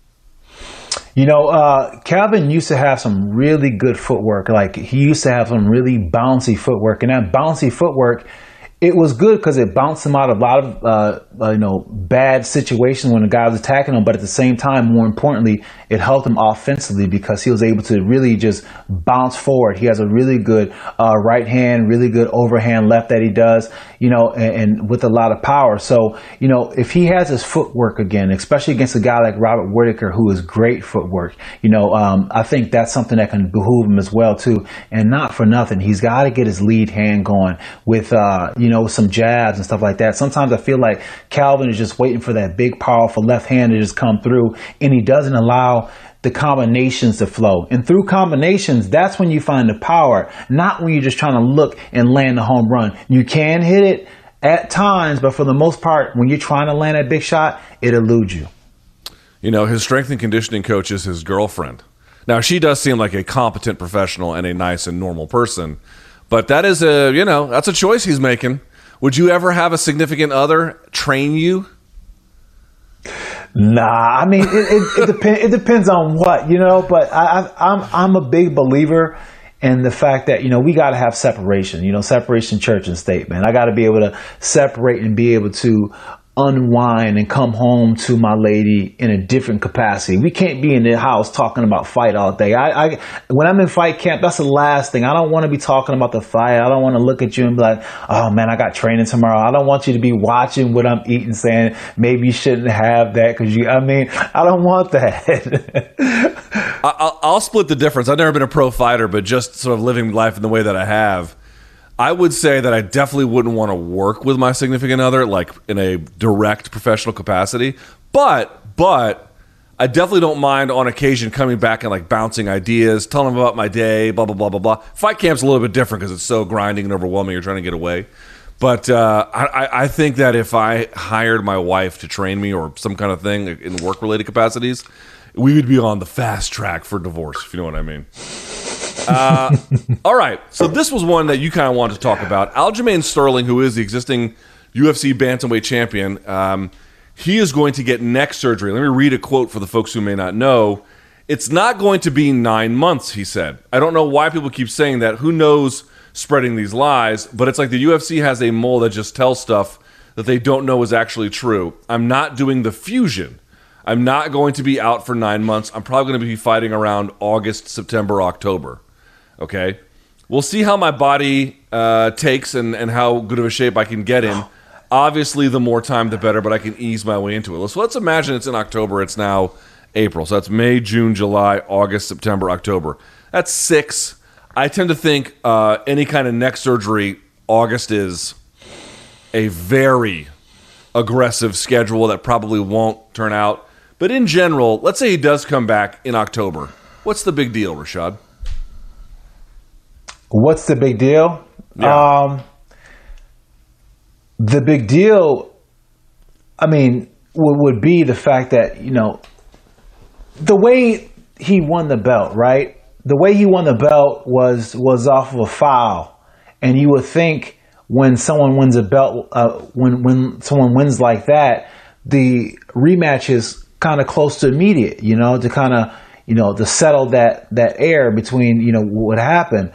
Kelvin used to have some really good footwork. Like, he used to have some really bouncy footwork, and that bouncy footwork it was good because it bounced him out of a lot of bad situations when the guy was attacking him. But at the same time, more importantly, it helped him offensively because he was able to really just bounce forward. He has a really good right hand, really good overhand left that he does, and with a lot of power. So, if he has his footwork again, especially against a guy like Robert Whittaker, who is great footwork, I think that's something that can behoove him as well too. And not for nothing, he's got to get his lead hand going with some jabs and stuff like that. Sometimes I feel like Calvin is just waiting for that big, powerful left hand to just come through, and he doesn't allow the combinations to flow. And through combinations, that's when you find the power, not when you're just trying to look and land a home run. You can hit it at times, but for the most part, when you're trying to land that big shot, it eludes you. His strength and conditioning coach is his girlfriend. Now, she does seem like a competent professional and a nice and normal person, but that is that's a choice he's making. Would you ever have a significant other train you? Nah, I mean, it depends on what, but I'm a big believer in the fact that, we got to have separation, separation church and state, man. I got to be able to separate and be able to unwind and come home to my lady in a different capacity. We can't be in the house talking about fight all day. When I'm in fight camp, that's the last thing. I don't want to be talking about the fight. I don't want to look at you and be like, oh man, I got training tomorrow. I don't want you to be watching what I'm eating, saying maybe you shouldn't have that because I don't want that. I'll split the difference. I've never been a pro fighter, but just sort of living life in the way that I have, I would say that I definitely wouldn't want to work with my significant other, like in a direct professional capacity. But I definitely don't mind on occasion coming back and like bouncing ideas, telling them about my day, blah, blah, blah, blah, blah. Fight camp's a little bit different because it's so grinding and overwhelming. You're trying to get away. But I think that if I hired my wife to train me or some kind of thing in work-related capacities, we would be on the fast track for divorce, if you know what I mean. All right, so this was one that you kind of wanted to talk about. Aljamain Sterling, who is the existing UFC bantamweight champion, he is going to get neck surgery. Let me read a quote for the folks who may not know. It's not going to be 9 months, he said. I don't know why people keep saying that. Who knows spreading these lies? But it's like the UFC has a mole that just tells stuff that they don't know is actually true. I'm not doing the fusion. I'm not going to be out for 9 months. I'm probably going to be fighting around August, September, October. Okay? We'll see how my body takes and how good of a shape I can get in. Obviously, the more time, the better, but I can ease my way into it. So let's imagine it's in October. It's now April. So that's May, June, July, August, September, October. That's 6. I tend to think any kind of neck surgery, August is a very aggressive schedule that probably won't turn out. But in general, let's say he does come back in October. What's the big deal, Rashad? What's the big deal? Yeah. The big deal, I mean, would be the fact that, the way he won the belt, right? The way he won the belt was off of a foul. And you would think when someone wins a belt, when someone wins like that, the rematch is kind of close to immediate, to kind of, to settle that air between, what happened.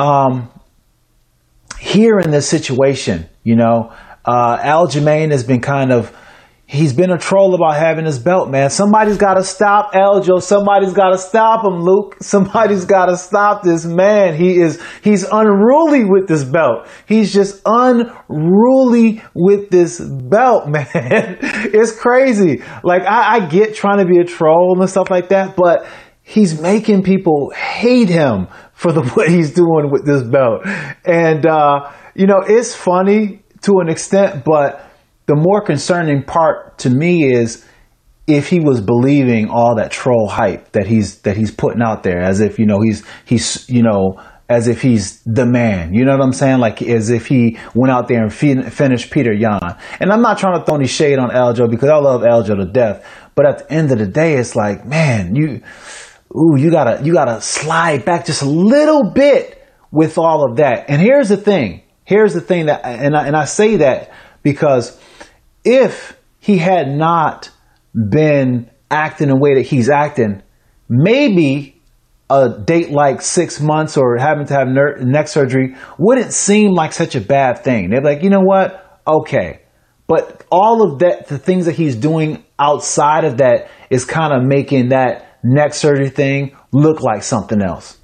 Here in this situation, Aljamain has been he's been a troll about having his belt, man. Somebody's got to stop Aljo. Somebody's got to stop him, Luke. Somebody's got to stop this man. He's unruly with this belt. He's just unruly with this belt, man. It's crazy. Like, I get trying to be a troll and stuff like that, but he's making people hate him for what he's doing with this belt. And, it's funny to an extent, but the more concerning part to me is if he was believing all that troll hype that he's putting out there, as if, he's as if he's the man, you know what I'm saying? Like as if he went out there and finished Peter Yan. And I'm not trying to throw any shade on Aljo because I love Aljo to death. But at the end of the day, it's like, man, you gotta slide back just a little bit with all of that. And here's the thing that, and I say that because if he had not been acting the way that he's acting, maybe a date like 6 months or having to have neck surgery wouldn't seem like such a bad thing. They'd be like, you know what? Okay. But all of that, the things that he's doing outside of that is kind of making that neck surgery thing look like something else.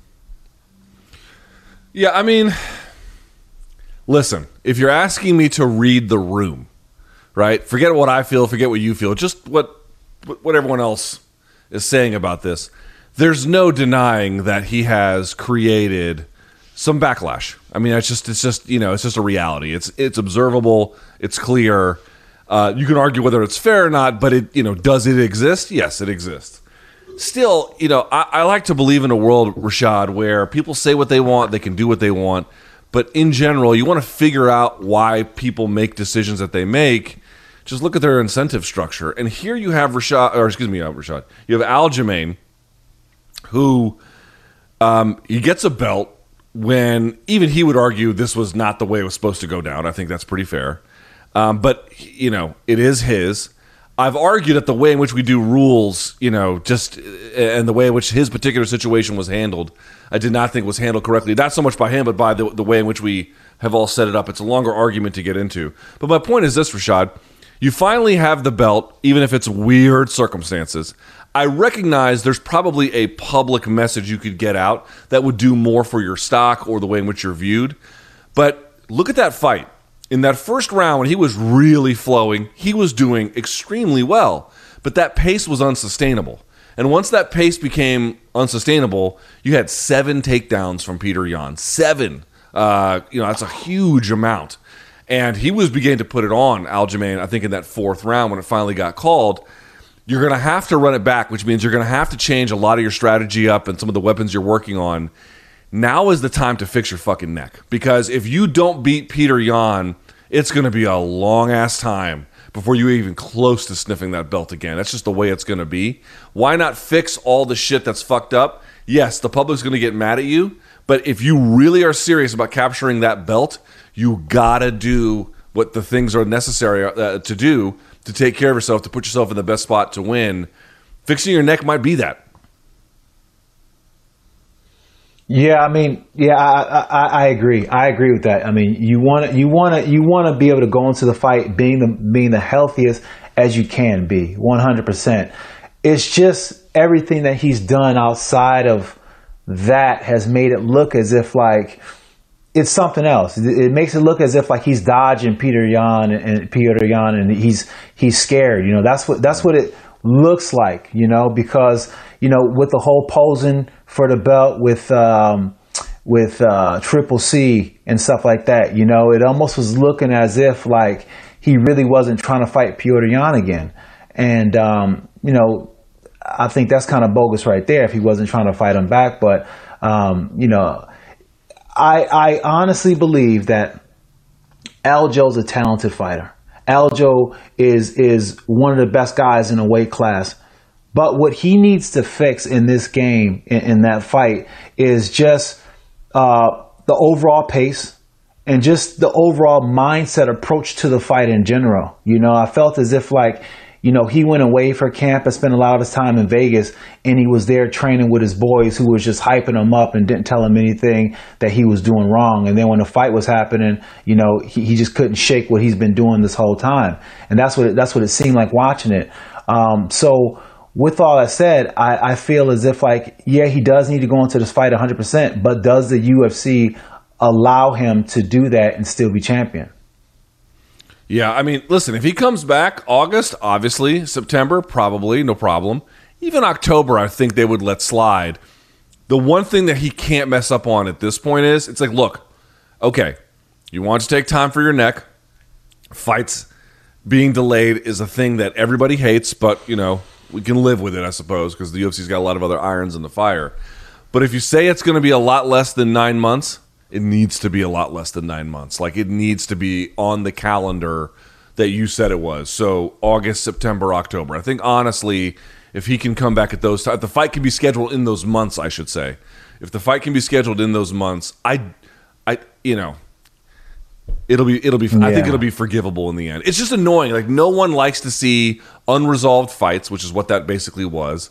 Yeah, I mean, listen, if you're asking me to read the room, right? Forget what I feel, forget what you feel, just what everyone else is saying about this. There's no denying that he has created some backlash. I mean, it's just a reality. It's observable, it's clear. You can argue whether it's fair or not, but does it exist? Yes, it exists. Still, I like to believe in a world, Rashad, where people say what they want, they can do what they want, but in general, you want to figure out why people make decisions that they make. Just look at their incentive structure. And here you have You have Aljamain, who he gets a belt when even he would argue this was not the way it was supposed to go down. I think that's pretty fair. But, it is his. I've argued that the way in which we do rules, and the way in which his particular situation was handled, I did not think was handled correctly. Not so much by him, but by the way in which we have all set it up. It's a longer argument to get into. But my point is this, Rashad. You finally have the belt, even if it's weird circumstances. I recognize there's probably a public message you could get out that would do more for your stock or the way in which you're viewed. But look at that fight. In that first round, when he was really flowing, he was doing extremely well. But that pace was unsustainable. And once that pace became unsustainable, you had 7 takedowns from Petr Yan. 7. That's a huge amount. And he was beginning to put it on Aljamain, I think, in that 4th round when it finally got called. You're going to have to run it back, which means you're going to have to change a lot of your strategy up and some of the weapons you're working on. Now is the time to fix your fucking neck. Because if you don't beat Petr Yan, it's going to be a long-ass time before you're even close to sniffing that belt again. That's just the way it's going to be. Why not fix all the shit that's fucked up? Yes, the public's going to get mad at you, but if you really are serious about capturing that belt, you got to do what the things are necessary to do to take care of yourself, to put yourself in the best spot to win. Fixing your neck might be that. Yeah, I mean, I agree. I agree with that. I mean, you want to be able to go into the fight being the healthiest as you can be, 100%. It's just everything that he's done outside of that has made it look as if like it's something else. It makes it look as if like he's dodging Petr Yan and he's scared. That's what it looks like. Because with the whole posing for the belt with Triple C and stuff like that, it almost was looking as if like he really wasn't trying to fight Petr Yan again. And I think that's kind of bogus right there if he wasn't trying to fight him back. But I honestly believe that Aljo's a talented fighter. Aljo is one of the best guys in a weight class. But what he needs to fix in this game, in that fight, is just the overall pace and just the overall mindset approach to the fight in general. I felt as if like, he went away for camp and spent a lot of his time in Vegas, and he was there training with his boys who was just hyping him up and didn't tell him anything that he was doing wrong. And then when the fight was happening, he just couldn't shake what he's been doing this whole time. And that's what it seemed like watching it. So with all that said, I feel as if like, yeah, he does need to go into this fight 100%, but does the UFC allow him to do that and still be champion? Yeah, I mean, listen, if he comes back August, obviously, September, probably, no problem. Even October, I think they would let slide. The one thing that he can't mess up on at this point is, it's like, look, okay, you want to take time for your neck. Fights being delayed is a thing that everybody hates, but, we can live with it, I suppose, because the UFC's got a lot of other irons in the fire. But if you say it's going to be a lot less than 9 months, it needs to be a lot less than 9 months. Like, it needs to be on the calendar that you said it was. So August, September, October. I think, honestly, if he can come back at those times, the fight can be scheduled in those months, I should say. If the fight can be scheduled in those months, it'll be. Yeah. I think it'll be forgivable in the end. It's just annoying. Like, no one likes to see unresolved fights, which is what that basically was.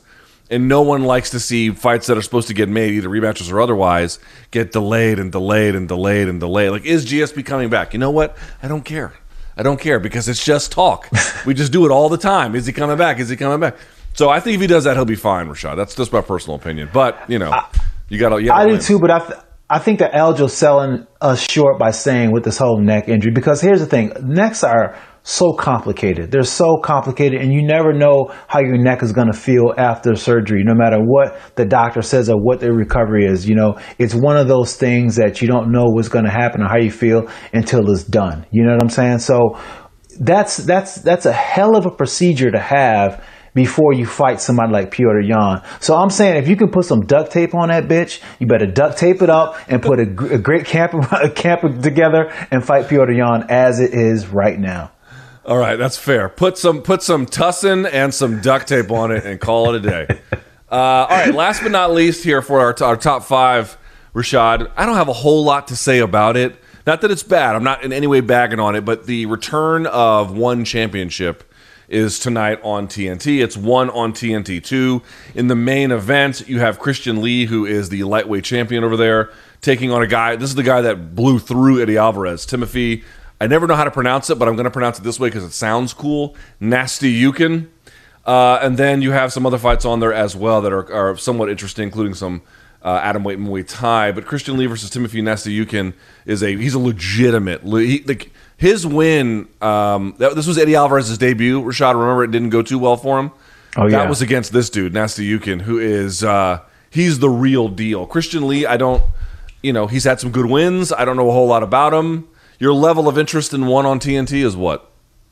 And no one likes to see fights that are supposed to get made, either rematches or otherwise, get delayed and delayed and delayed and delayed. Like, is GSP coming back? You know what? I don't care. I don't care because it's just talk. We just do it all the time. Is he coming back? Is he coming back? So I think if he does that, he'll be fine, Rashad. That's just my personal opinion. But, you know, you got to. I do too, but I think that Aljo's selling us short by saying with this whole neck injury, because here's the thing. Necks are so complicated. They're so complicated, and you never know how your neck is going to feel after surgery, no matter what the doctor says or what the recovery is. You know, it's one of those things that you don't know what's going to happen or how you feel until it's done. You know what I'm saying? So that's a hell of a procedure to have before you fight somebody like Petr Yan. So I'm saying if you can put some duct tape on that bitch, you better duct tape it up and put a great camper together and fight Petr Yan as it is right now. All right, that's fair. Put some tussin and some duct tape on it and call it a day. All right, last but not least here for our top five, Rashad. I don't have a whole lot to say about it. Not that it's bad. I'm not in any way bagging on it, but the return of one championship is tonight on TNT. It's one on TNT 2. In the main event, you have Christian Lee, who is the lightweight champion over there, taking on a guy. This is the guy that blew through Eddie Alvarez, Timothy. I never know how to pronounce it, but I'm going to pronounce it this way because it sounds cool. Nasty Yukin. And then you have some other fights on there as well that are somewhat interesting, including some atomweight Muay Thai. But Christian Lee versus Timothy Nasty Yukin he's a legitimate. His win, this was Eddie Alvarez's debut. Rashad, remember it didn't go too well for him? Oh, yeah. That was against this dude, Nasty Yukin, who is, he's the real deal. Christian Lee, he's had some good wins. I don't know a whole lot about him. Your level of interest in one on TNT is what?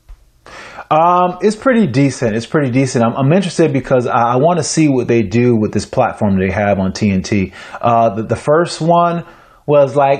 It's pretty decent. I'm interested because I want to see what they do with this platform they have on TNT. The first one was like,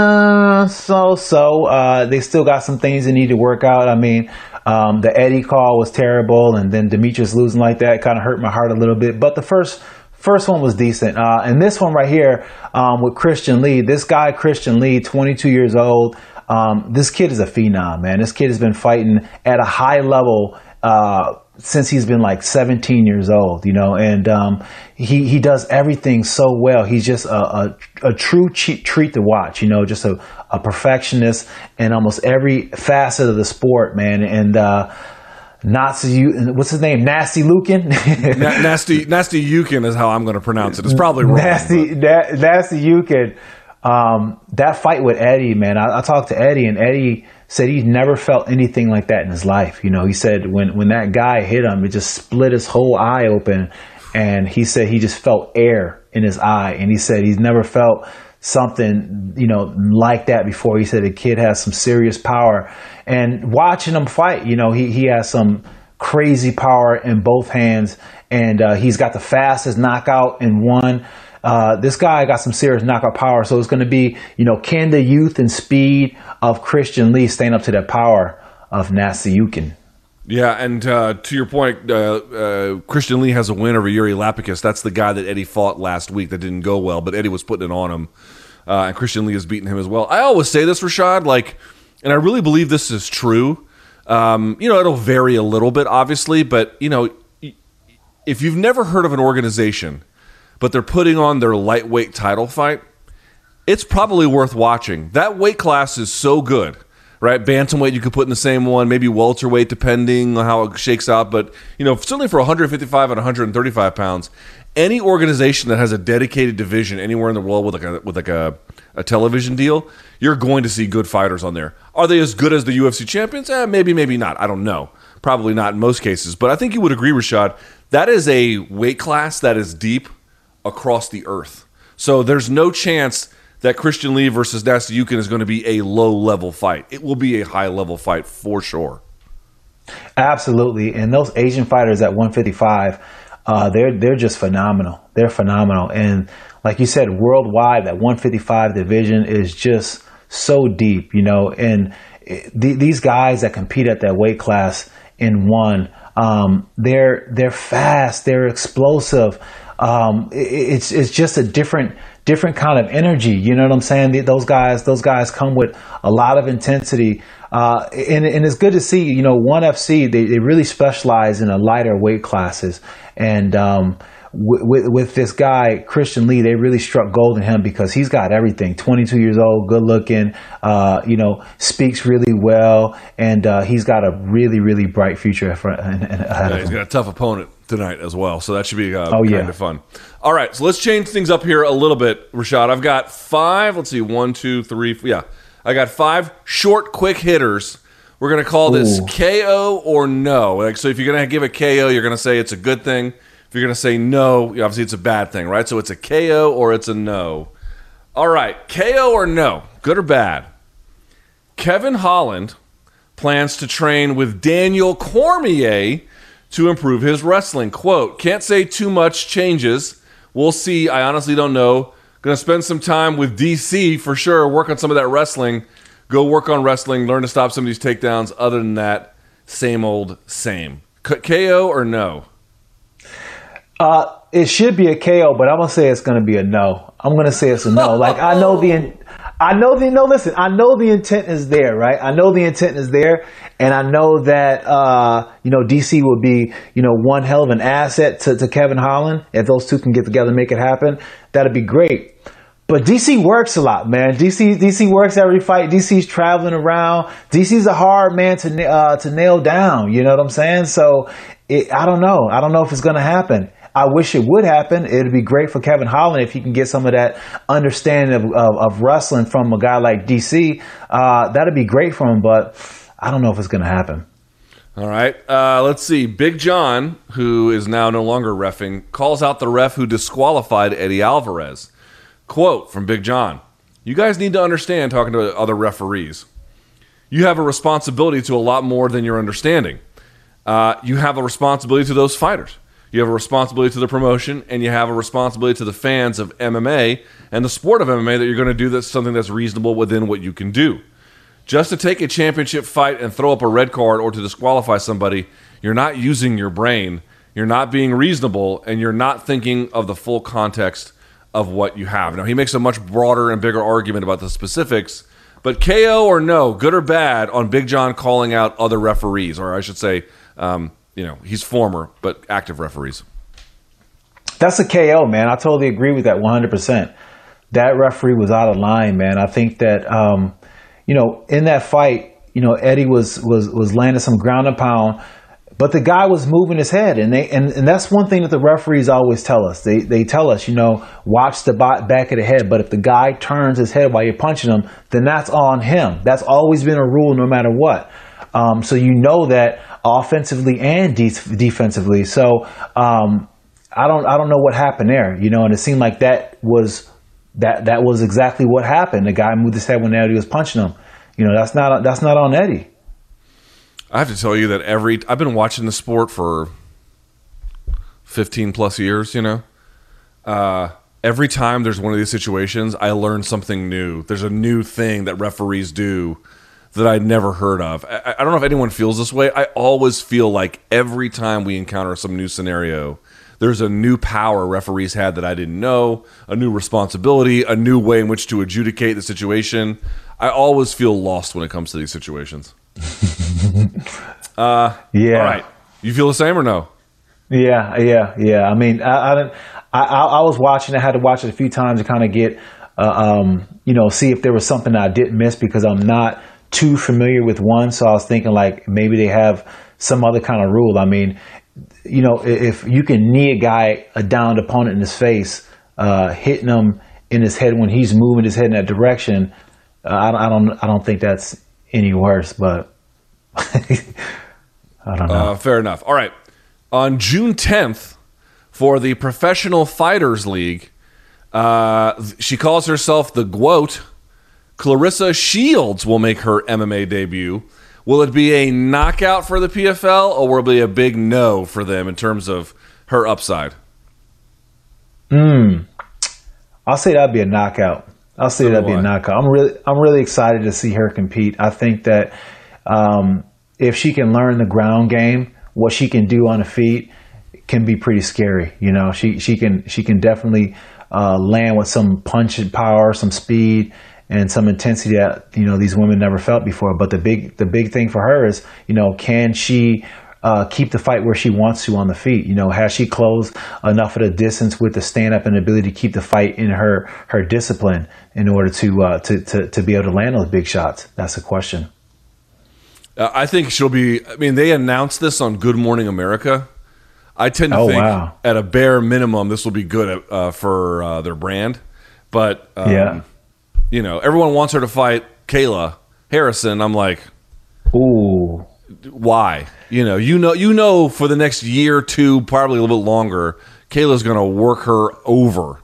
so. They still got some things they need to work out. I mean, the Eddie call was terrible, and then Demetrius losing like that kind of hurt my heart a little bit. But the first one was decent. And this one right here with Christian Lee, this guy, Christian Lee, 22 years old. This kid is a phenom, man. This kid has been fighting at a high level since he's been like 17 years old, and he does everything so well. He's just a true treat to watch, just a perfectionist in almost every facet of the sport, man. And what's his name? Nasty Lukin? Nasty Yukin is how I'm going to pronounce it. It's probably wrong. Nasty Yukin. That fight with Eddie, man, I talked to Eddie, and Eddie said he's never felt anything like that in his life. He said when that guy hit him, it just split his whole eye open, and he said he just felt air in his eye, and he said he's never felt something, like that before. He said the kid has some serious power, and watching him fight, he has some crazy power in both hands, and he's got the fastest knockout in one. This guy got some serious knockout power, so it's going to be, can the youth and speed of Christian Lee stand up to that power of Nasty Yukin? Yeah, and to your point, Christian Lee has a win over Yuri Lapicus. That's the guy that Eddie fought last week that didn't go well, but Eddie was putting it on him, and Christian Lee has beaten him as well. I always say this, Rashad, and I really believe this is true. It'll vary a little bit, obviously, but, if you've never heard of an organization but they're putting on their lightweight title fight, it's probably worth watching. That weight class is so good, right? Bantamweight you could put in the same one, maybe welterweight depending on how it shakes out, but certainly for 155 and 135 pounds, any organization that has a dedicated division anywhere in the world with a television deal, you're going to see good fighters on there. Are they as good as the UFC champions? Maybe not. I don't know. Probably not in most cases, but I think you would agree, Rashad, that is a weight class that is deep across the earth. So there's no chance that Christian Lee versus Nasty Yukin is going to be a low-level fight. It will be a high-level fight for sure. Absolutely. And those Asian fighters at 155, they're just phenomenal. They're phenomenal. And like you said, worldwide, that 155 division is just so deep, and these guys that compete at that weight class in one, they're fast, they're explosive. It's just a different kind of energy. You know what I'm saying? Those guys come with a lot of intensity. And it's good to see, ONE FC, they really specialize in the lighter weight classes. And, with this guy, Christian Lee, they really struck gold in him because he's got everything. 22 years old, good looking, speaks really well, and he's got a really, really bright future ahead of him. He's got a tough opponent tonight as well, so that should be kind of fun. All right, so let's change things up here a little bit, Rashad. I've got 5, let's see, 1, 2, 3, I got 5 short, quick hitters. We're going to call this KO or no. Like, so if you're going to give a KO, you're going to say it's a good thing. If you're going to say no, obviously it's a bad thing, right? So it's a KO or it's a no. All right, KO or no, good or bad? Kevin Holland plans to train with Daniel Cormier to improve his wrestling. Quote, can't say too much changes. We'll see. I honestly don't know. Going to spend some time with DC for sure, work on some of that wrestling. Go work on wrestling, learn to stop some of these takedowns. Other than that, same old same. KO or no? It should be a KO, but I'm going to say it's going to be a no. I'm going to say it's a no. Like, I know the intent is there, right? I know the intent is there, and I know that, DC would be, one hell of an asset to Kevin Holland. If those two can get together and make it happen, that'd be great. But DC works a lot, man. DC works every fight. DC's traveling around. DC's a hard man to nail down. You know what I'm saying? So I don't know. I don't know if it's going to happen. I wish it would happen. It'd be great for Kevin Holland if he can get some of that understanding of wrestling from a guy like DC. That'd be great for him, but I don't know if it's going to happen. All right. Let's see. Big John, who is now no longer reffing, calls out the ref who disqualified Eddie Alvarez. Quote from Big John, you guys need to understand, talking to other referees, you have a responsibility to a lot more than you're understanding. You have a responsibility to those fighters. You have a responsibility to the promotion, and you have a responsibility to the fans of MMA and the sport of MMA that you're going to do that's something that's reasonable within what you can do. Just to take a championship fight and throw up a red card or to disqualify somebody, you're not using your brain, you're not being reasonable, and you're not thinking of the full context of what you have. Now, he makes a much broader and bigger argument about the specifics, but KO or no, good or bad, on Big John calling out other referees, or I should say, he's former, but active referees. That's a KO, man. I totally agree with that 100%. That referee was out of line, man. I think that, in that fight, Eddie was landing some ground and pound, but the guy was moving his head, and that's one thing that the referees always tell us. They tell us, watch the back of the head, but if the guy turns his head while you're punching him, then that's on him. That's always been a rule no matter what. So that offensively and defensively. So I don't know what happened there, and it seemed like that was exactly what happened. The guy moved his head when Eddie was punching him. That's not on Eddie. I have to tell you that I've been watching the sport for 15 plus years, every time there's one of these situations, I learn something new. There's a new thing that referees do that I'd never heard of. I don't know if anyone feels this way. I always feel like every time we encounter some new scenario, there's a new power referees had that I didn't know, a new responsibility, a new way in which to adjudicate the situation. I always feel lost when it comes to these situations. Yeah. All right. You feel the same or no? Yeah. I mean, I was watching. I had to watch it a few times to kind of get, see if there was something that I didn't miss because I'm not too familiar with one. So I was thinking like maybe they have some other kind of rule. I mean, if you can knee a downed opponent in his face, hitting him in his head when he's moving his head in that direction, I don't think that's any worse, but I don't know. Fair enough. All right. On June 10th, for the Professional Fighters League, she calls herself the GWOAT. Clarissa Shields will make her MMA debut. Will it be a knockout for the PFL, or will it be a big no for them in terms of her upside? I'll say that'd be a knockout. I'm really excited to see her compete. I think that if she can learn the ground game, what she can do on the feet can be pretty scary. She can definitely land with some punch and power, some speed, and some intensity that these women never felt before. But the big thing for her is can she keep the fight where she wants to on the feet? You know, has she closed enough of the distance with the stand up and ability to keep the fight in her discipline in order to be able to land those big shots? That's the question. I think she'll be. I mean, they announced this on Good Morning America. I tend to think at a bare minimum this will be good for their brand. But you know, everyone wants her to fight Kayla Harrison. I'm like, ooh, why? You know, for the next year or two, probably a little bit longer, Kayla's going to work her over.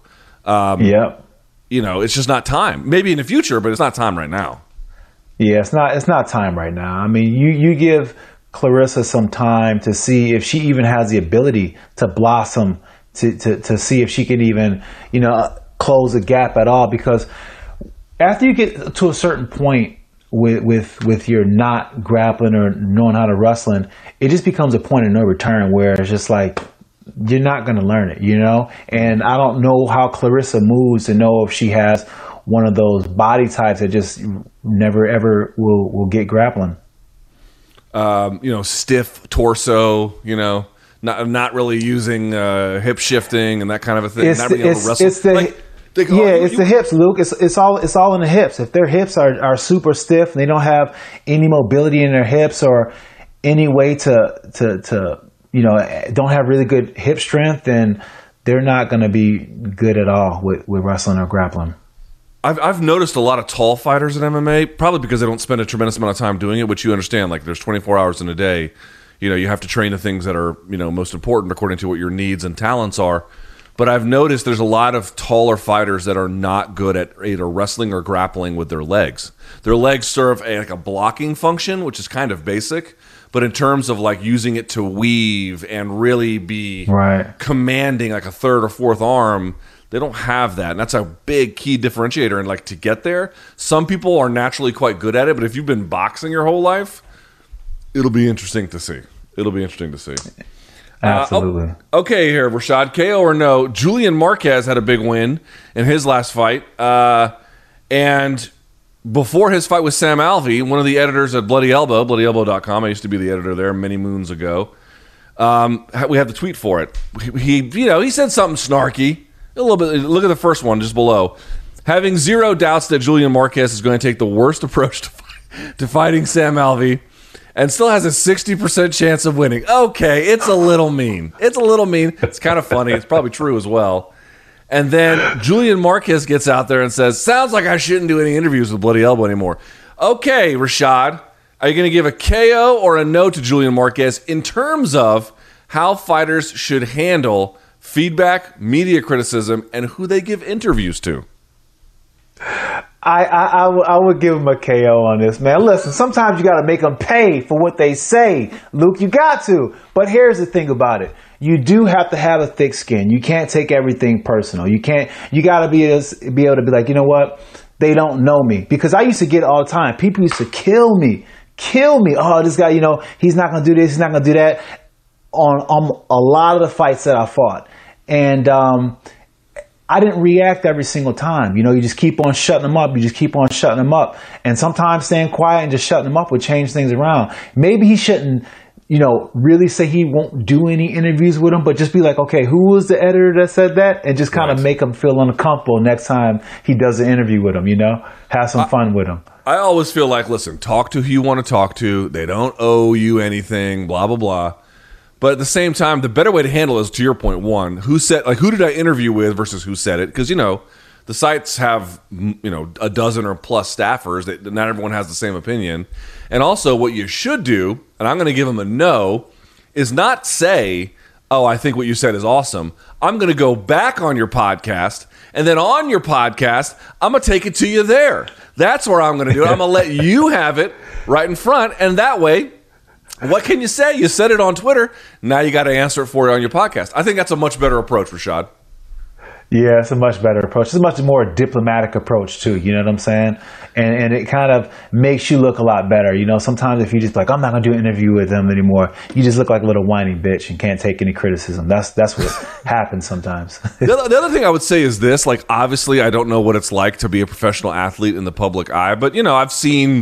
You know, it's just not time. Maybe in the future, but it's not time right now. Yeah, it's not time right now. I mean, you give Claressa some time to see if she even has the ability to blossom, to see if she can even, you know, close a gap at all. Because after you get to a certain point with your not grappling or knowing how to wrestling, it just becomes a point of no return where it's just like, you're not going to learn it, you know? And I don't know how Claressa moves to know if she has one of those body types that just never ever will get grappling. You know, stiff torso, you know, not really using hip shifting and that kind of a thing. Not being able to wrestle. It's the hips, Luke. It's all in the hips. If their hips are super stiff and they don't have any mobility in their hips or any way to you know, don't have really good hip strength, then they're not going to be good at all with wrestling or grappling. I've noticed a lot of tall fighters in MMA, probably because they don't spend a tremendous amount of time doing it, which you understand. Like, there's 24 hours in a day. You know, you have to train the things that are, you know, most important according to what your needs and talents are. But I've noticed there's a lot of taller fighters that are not good at either wrestling or grappling with their legs. Their legs serve like a blocking function, which is kind of basic. But in terms of like using it to weave and really be commanding like a third or fourth arm, they don't have that. And that's a big key differentiator. And like to get there, some people are naturally quite good at it. But if you've been boxing your whole life, it'll be interesting to see. Absolutely. Okay, here, Rashad, KO or no? Julian Marquez had a big win in his last fight. And before his fight with Sam Alvey, one of the editors at Bloody Elbow, bloodyelbow.com, I used to be the editor there many moons ago. We have the tweet for it. He said something snarky. A little bit. Look at the first one just below. Having zero doubts that Julian Marquez is going to take the worst approach to fighting Sam Alvey and still has a 60% chance of winning. Okay, it's a little mean. It's kind of funny. It's probably true as well. And then Julian Marquez gets out there and says, sounds like I shouldn't do any interviews with Bloody Elbow anymore. Okay, Rashad, are you going to give a KO or a no to Julian Marquez in terms of how fighters should handle feedback, media criticism, and who they give interviews to? I would give him a KO on this, man. Listen, sometimes you got to make them pay for what they say, Luke. You got to. But here's the thing about it. You do have to have a thick skin. You can't take everything personal. You got to be able to be like, you know what? They don't know me. Because I used to get it all the time. People used to kill me. Oh, this guy, you know, he's not going to do this. He's not going to do that. On a lot of the fights that I fought. And I didn't react every single time. You know, you just keep on shutting them up. And sometimes staying quiet and just shutting them up would change things around. Maybe he shouldn't, you know, really say he won't do any interviews with him, but just be like, okay, who was the editor that said that? And just kind of make him feel uncomfortable next time he does an interview with him, you know? Have some fun with him. I always feel like, listen, talk to who you want to talk to. They don't owe you anything, blah, blah, blah. But at the same time, the better way to handle it is, to your point, one, who did I interview with versus who said it? Because, you know, the sites have, you know, a dozen or plus staffers. That not everyone has the same opinion. And also what you should do, and I'm going to give them a no, is not say, oh, I think what you said is awesome. I'm going to go back on your podcast, and then on your podcast, I'm going to take it to you there. That's where I'm going to do it. I'm going to let you have it right in front, and that way, what can you say? You said it on Twitter. Now you got to answer it for you on your podcast. I think that's a much better approach, Rashad. Yeah, it's a much better approach. It's a much more diplomatic approach, too. You know what I'm saying? And it kind of makes you look a lot better. You know, sometimes if you just like, I'm not going to do an interview with them anymore, you just look like a little whining bitch and can't take any criticism. That's what happens sometimes. The other thing I would say is this. Like, obviously, I don't know what it's like to be a professional athlete in the public eye. But, you know, I've seen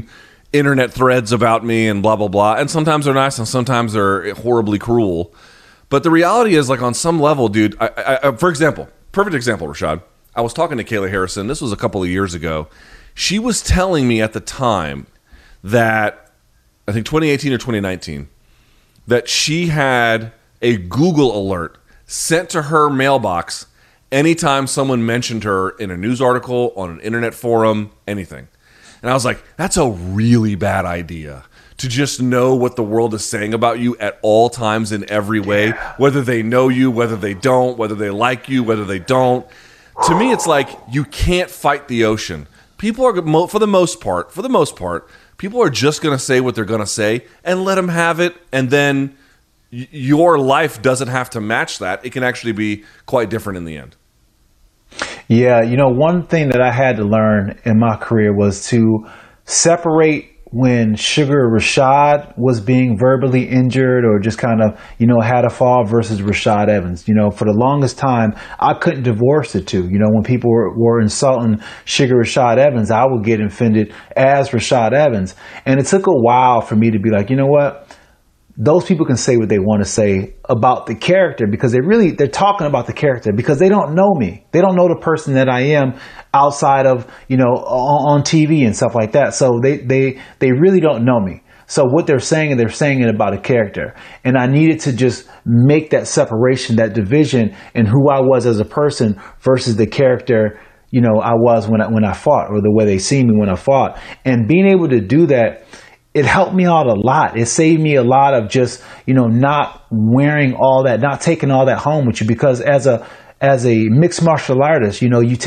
internet threads about me and blah, blah, blah. And sometimes they're nice and sometimes they're horribly cruel. But the reality is, like, on some level, dude, I for example, perfect example, Rashad, I was talking to Kayla Harrison. This was a couple of years ago. She was telling me at the time that, I think 2018 or 2019, that she had a Google alert sent to her mailbox anytime someone mentioned her in a news article, on an internet forum, anything. And I was like, that's a really bad idea, to just know what the world is saying about you at all times in every way, whether they know you, whether they don't, whether they like you, whether they don't. To me, it's like you can't fight the ocean. People are, for the most part, people are just going to say what they're going to say and let them have it, and then your life doesn't have to match that. It can actually be quite different in the end. Yeah, one thing that I had to learn in my career was to separate when Sugar Rashad was being verbally injured or just kind of, had a fall versus Rashad Evans. For the longest time, I couldn't divorce the two. When people were insulting Sugar Rashad Evans, I would get offended as Rashad Evans. And it took a while for me to be like, you know what? Those people can say what they want to say about the character because they're talking about the character because they don't know me. They don't know the person that I am outside of, on TV and stuff like that. So they really don't know me. So what they're saying it about a character. And I needed to just make that separation, that division in who I was as a person versus the character, I was when I fought, or the way they see me when I fought. And being able to do that, it helped me out a lot. It saved me a lot of just, not wearing all that, not taking all that home with you, because as a mixed martial artist,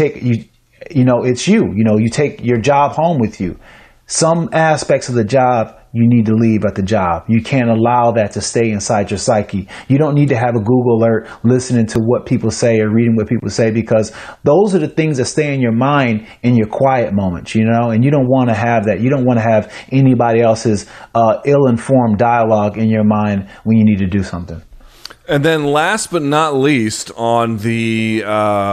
it's you take your job home with you. Some aspects of the job you need to leave at the job. You can't allow that to stay inside your psyche. You don't need to have a Google alert listening to what people say or reading what people say, because those are the things that stay in your mind in your quiet moments, and you don't want to have that. You don't want to have anybody else's ill-informed dialogue in your mind when you need to do something. And then last but not least on the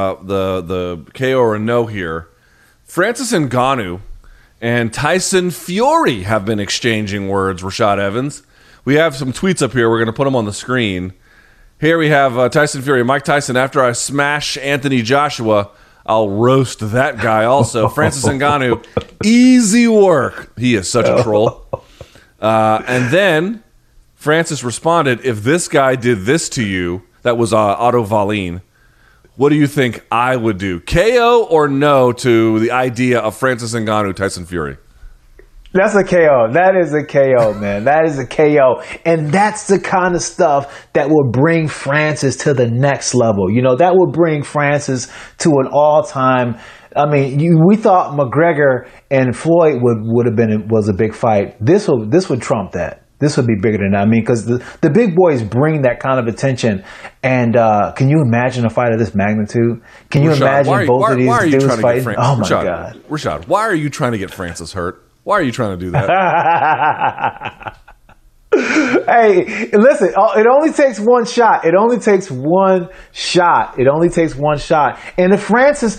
KO or no here, Francis Ngannou and Tyson Fury have been exchanging words, Rashad Evans. We have some tweets up here. We're going to put them on the screen. Here we have Tyson Fury. Mike Tyson, after I smash Anthony Joshua, I'll roast that guy also. Francis Ngannou, easy work. He is such a troll. And then Francis responded, if this guy did this to you, that was Otto Wallin, what do you think I would do? KO or no to the idea of Francis Ngannou, Tyson Fury? That's a KO. That is a KO, man. That is a KO. And that's the kind of stuff that will bring Francis to the next level. That will bring Francis to an all-time. I mean, we thought McGregor and Floyd was a big fight. This would trump that. This would be bigger than that. I mean, because the big boys bring that kind of attention. And can you imagine a fight of this magnitude? Can you imagine both of these dudes fighting? Oh, my God. Rashad, why are you trying to get Francis hurt? Why are you trying to do that? Hey, listen, it only takes one shot. It only takes one shot. It only takes one shot. And if Francis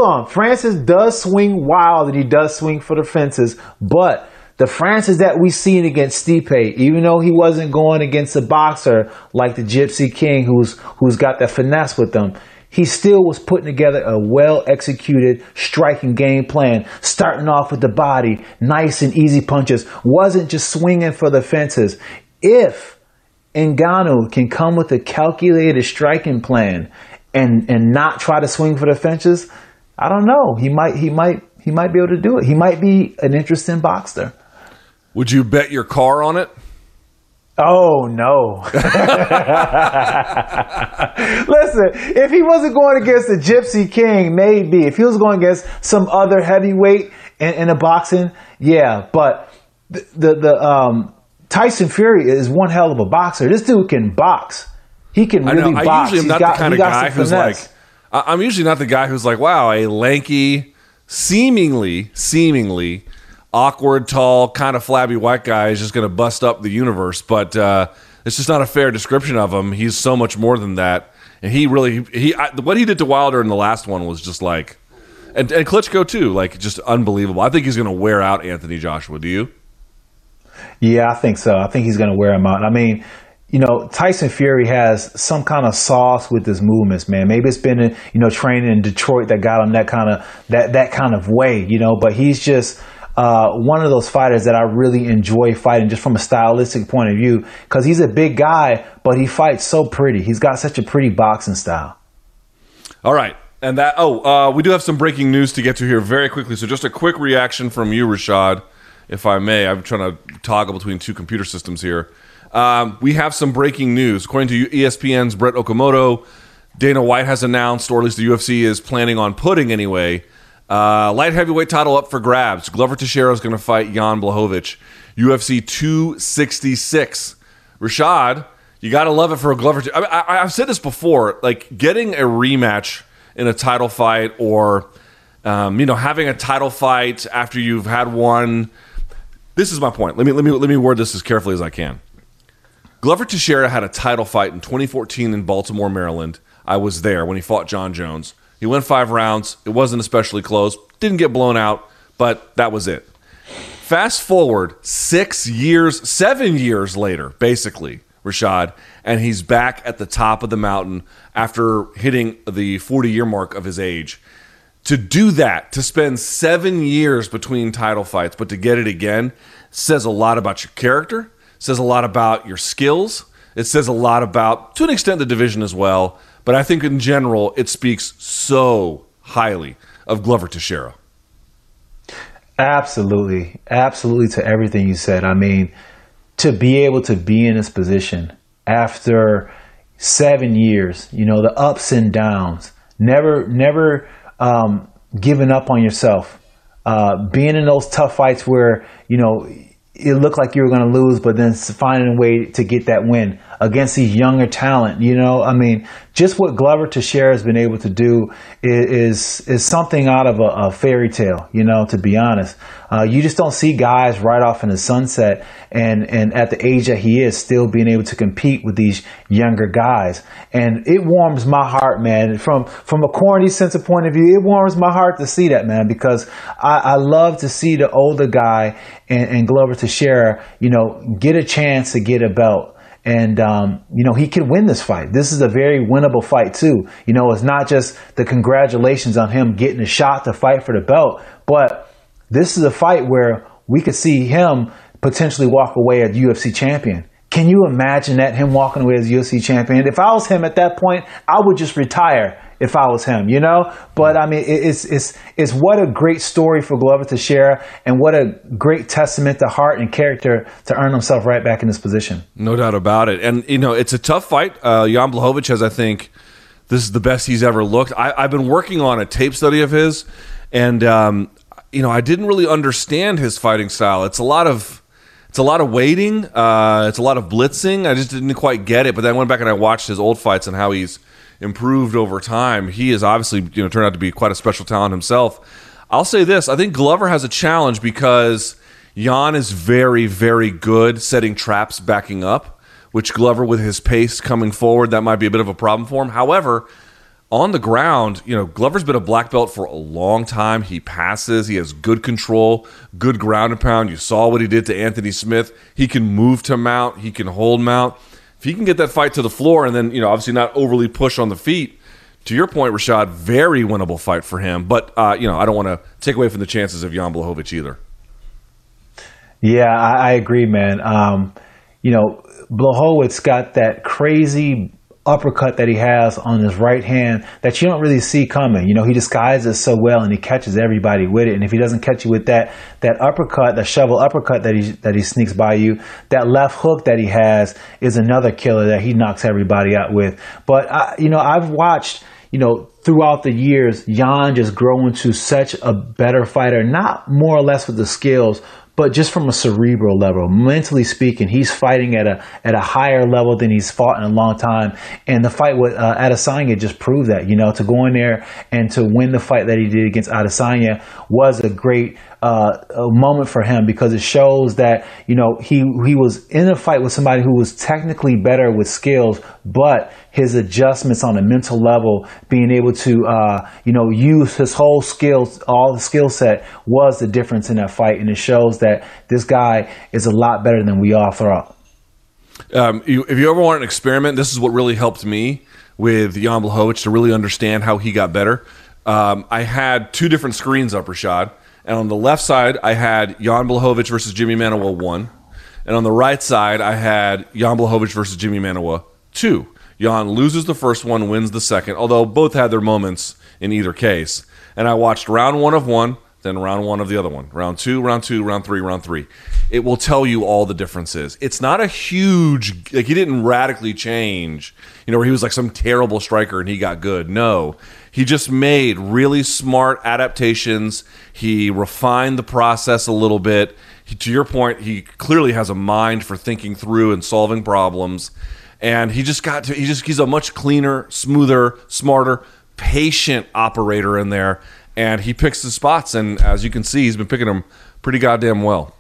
does swing wild, and he does swing for the fences, but the Francis that we seen against Stipe, even though he wasn't going against a boxer like the Gypsy King, who's got that finesse with them, he still was putting together a well-executed striking game plan, starting off with the body, nice and easy punches, wasn't just swinging for the fences. If Ngannou can come with a calculated striking plan and not try to swing for the fences, I don't know. He might be able to do it. He might be an interesting boxer. Would you bet your car on it? Oh, no. Listen, if he wasn't going against the Gypsy King, maybe. If he was going against some other heavyweight in a boxing, yeah. But the Tyson Fury is one hell of a boxer. This dude can box. He can really box. I usually am not the kind of guy who's like, I'm usually not the guy who's like, wow, a lanky, seemingly awkward, tall, kind of flabby white guy is just going to bust up the universe. But it's just not a fair description of him. He's so much more than that. And what he did to Wilder in the last one was just like, and Klitschko too, like just unbelievable. I think he's going to wear out Anthony Joshua. Do you? Yeah, I think so. I think he's going to wear him out. I mean, Tyson Fury has some kind of sauce with his movements, man. Maybe it's been, training in Detroit that got him that kind of way, but he's just one of those fighters that I really enjoy fighting just from a stylistic point of view, because he's a big guy, but he fights so pretty. He's got such a pretty boxing style. All right. And we do have some breaking news to get to here very quickly. So just a quick reaction from you, Rashad, if I may. I'm trying to toggle between two computer systems here. We have some breaking news. According to ESPN's Brett Okamoto, Dana White has announced, or at least the UFC is planning on putting anyway, light heavyweight title up for grabs. Glover Teixeira is going to fight Jan Blachowicz. UFC 266. Rashad, you got to love it for a Glover. I've said this before, like getting a rematch in a title fight, or having a title fight after you've had one. This is my point. Let me word this as carefully as I can. Glover Teixeira had a title fight in 2014 in Baltimore, Maryland. I was there when he fought John Jones. He went 5 rounds. It wasn't especially close. Didn't get blown out, but that was it. Fast forward 7 years later, basically, Rashad, and he's back at the top of the mountain after hitting the 40-year mark of his age. To do that, to spend 7 years between title fights, but to get it again, says a lot about your character, says a lot about your skills. It says a lot about, to an extent, the division as well. But I think in general, it speaks so highly of Glover Teixeira. Absolutely. Absolutely to everything you said. I mean, to be able to be in this position after 7 years, the ups and downs, never giving up on yourself, being in those tough fights where, it looked like you were going to lose, but then finding a way to get that win against these younger talent. I mean, just what Glover Teixeira has been able to do is something out of a fairy tale, to be honest. You just don't see guys right off in the sunset and at the age that he is still being able to compete with these younger guys. And it warms my heart, man. From a corny sense of point of view, it warms my heart to see that, man, because I love to see the older guy and Glover Teixeira, get a chance to get a belt. And, he can win this fight. This is a very winnable fight, too. It's not just the congratulations on him getting a shot to fight for the belt, but this is a fight where we could see him potentially walk away as UFC champion. Can you imagine that, him walking away as UFC champion? If I was him at that point, I would just retire if I was him, But, I mean, it's what a great story for Glover Teixeira and what a great testament to heart and character to earn himself right back in this position. No doubt about it. And, it's a tough fight. Jan Blachowicz has, I think, this is the best he's ever looked. I've been working on a tape study of his, and, I didn't really understand his fighting style. It's a lot of waiting. It's a lot of blitzing. I just didn't quite get it. But then I went back and I watched his old fights and how he's improved over time. He is obviously, turned out to be quite a special talent himself. I'll say this. I think Glover has a challenge because Jan is very, very good setting traps backing up, which Glover, with his pace coming forward, that might be a bit of a problem for him. However, on the ground, Glover's been a black belt for a long time. He passes. He has good control, good ground and pound. You saw what he did to Anthony Smith. He can move to mount. He can hold mount. If he can get that fight to the floor and then, obviously not overly push on the feet, to your point, Rashad, very winnable fight for him. But, I don't want to take away from the chances of Jan Blachowicz either. Yeah, I agree, man. Blachowicz got that crazy uppercut that he has on his right hand that you don't really see coming. He disguises so well and he catches everybody with it. And if he doesn't catch you with that uppercut, the shovel uppercut that he sneaks by you, that left hook that he has is another killer that he knocks everybody out with. But I've watched, throughout the years, Jan just grow into such a better fighter, not more or less with the skills, but just from a cerebral level, mentally speaking, he's fighting at a higher level than he's fought in a long time. And the fight with Adesanya just proved that, to go in there and to win the fight that he did against Adesanya was a great a moment for him, because it shows that, he was in a fight with somebody who was technically better with skills, but his adjustments on a mental level, being able to, use his whole skills, all the skill set was the difference in that fight. And it shows that this guy is a lot better than we all thought. If you ever want an experiment, this is what really helped me with Jan Blachowicz to really understand how he got better. I had 2 different screens up, Rashad. And on the left side, I had Jan Blachowicz versus Jimmy Manuwa 1. And on the right side, I had Jan Blachowicz versus Jimmy Manuwa 2. Jan loses the first one, wins the second, although both had their moments in either case. And I watched round 1 of one, then round 1 of the other one. Round 2, round 2, round 3, round 3. It will tell you all the differences. It's not a huge, he didn't radically change, where he was like some terrible striker and he got good. No, he just made really smart adaptations. He refined the process a little bit. To your point, he clearly has a mind for thinking through and solving problems. And he's a much cleaner, smoother, smarter, patient operator in there. And he picks his spots. And as you can see, he's been picking them pretty goddamn well.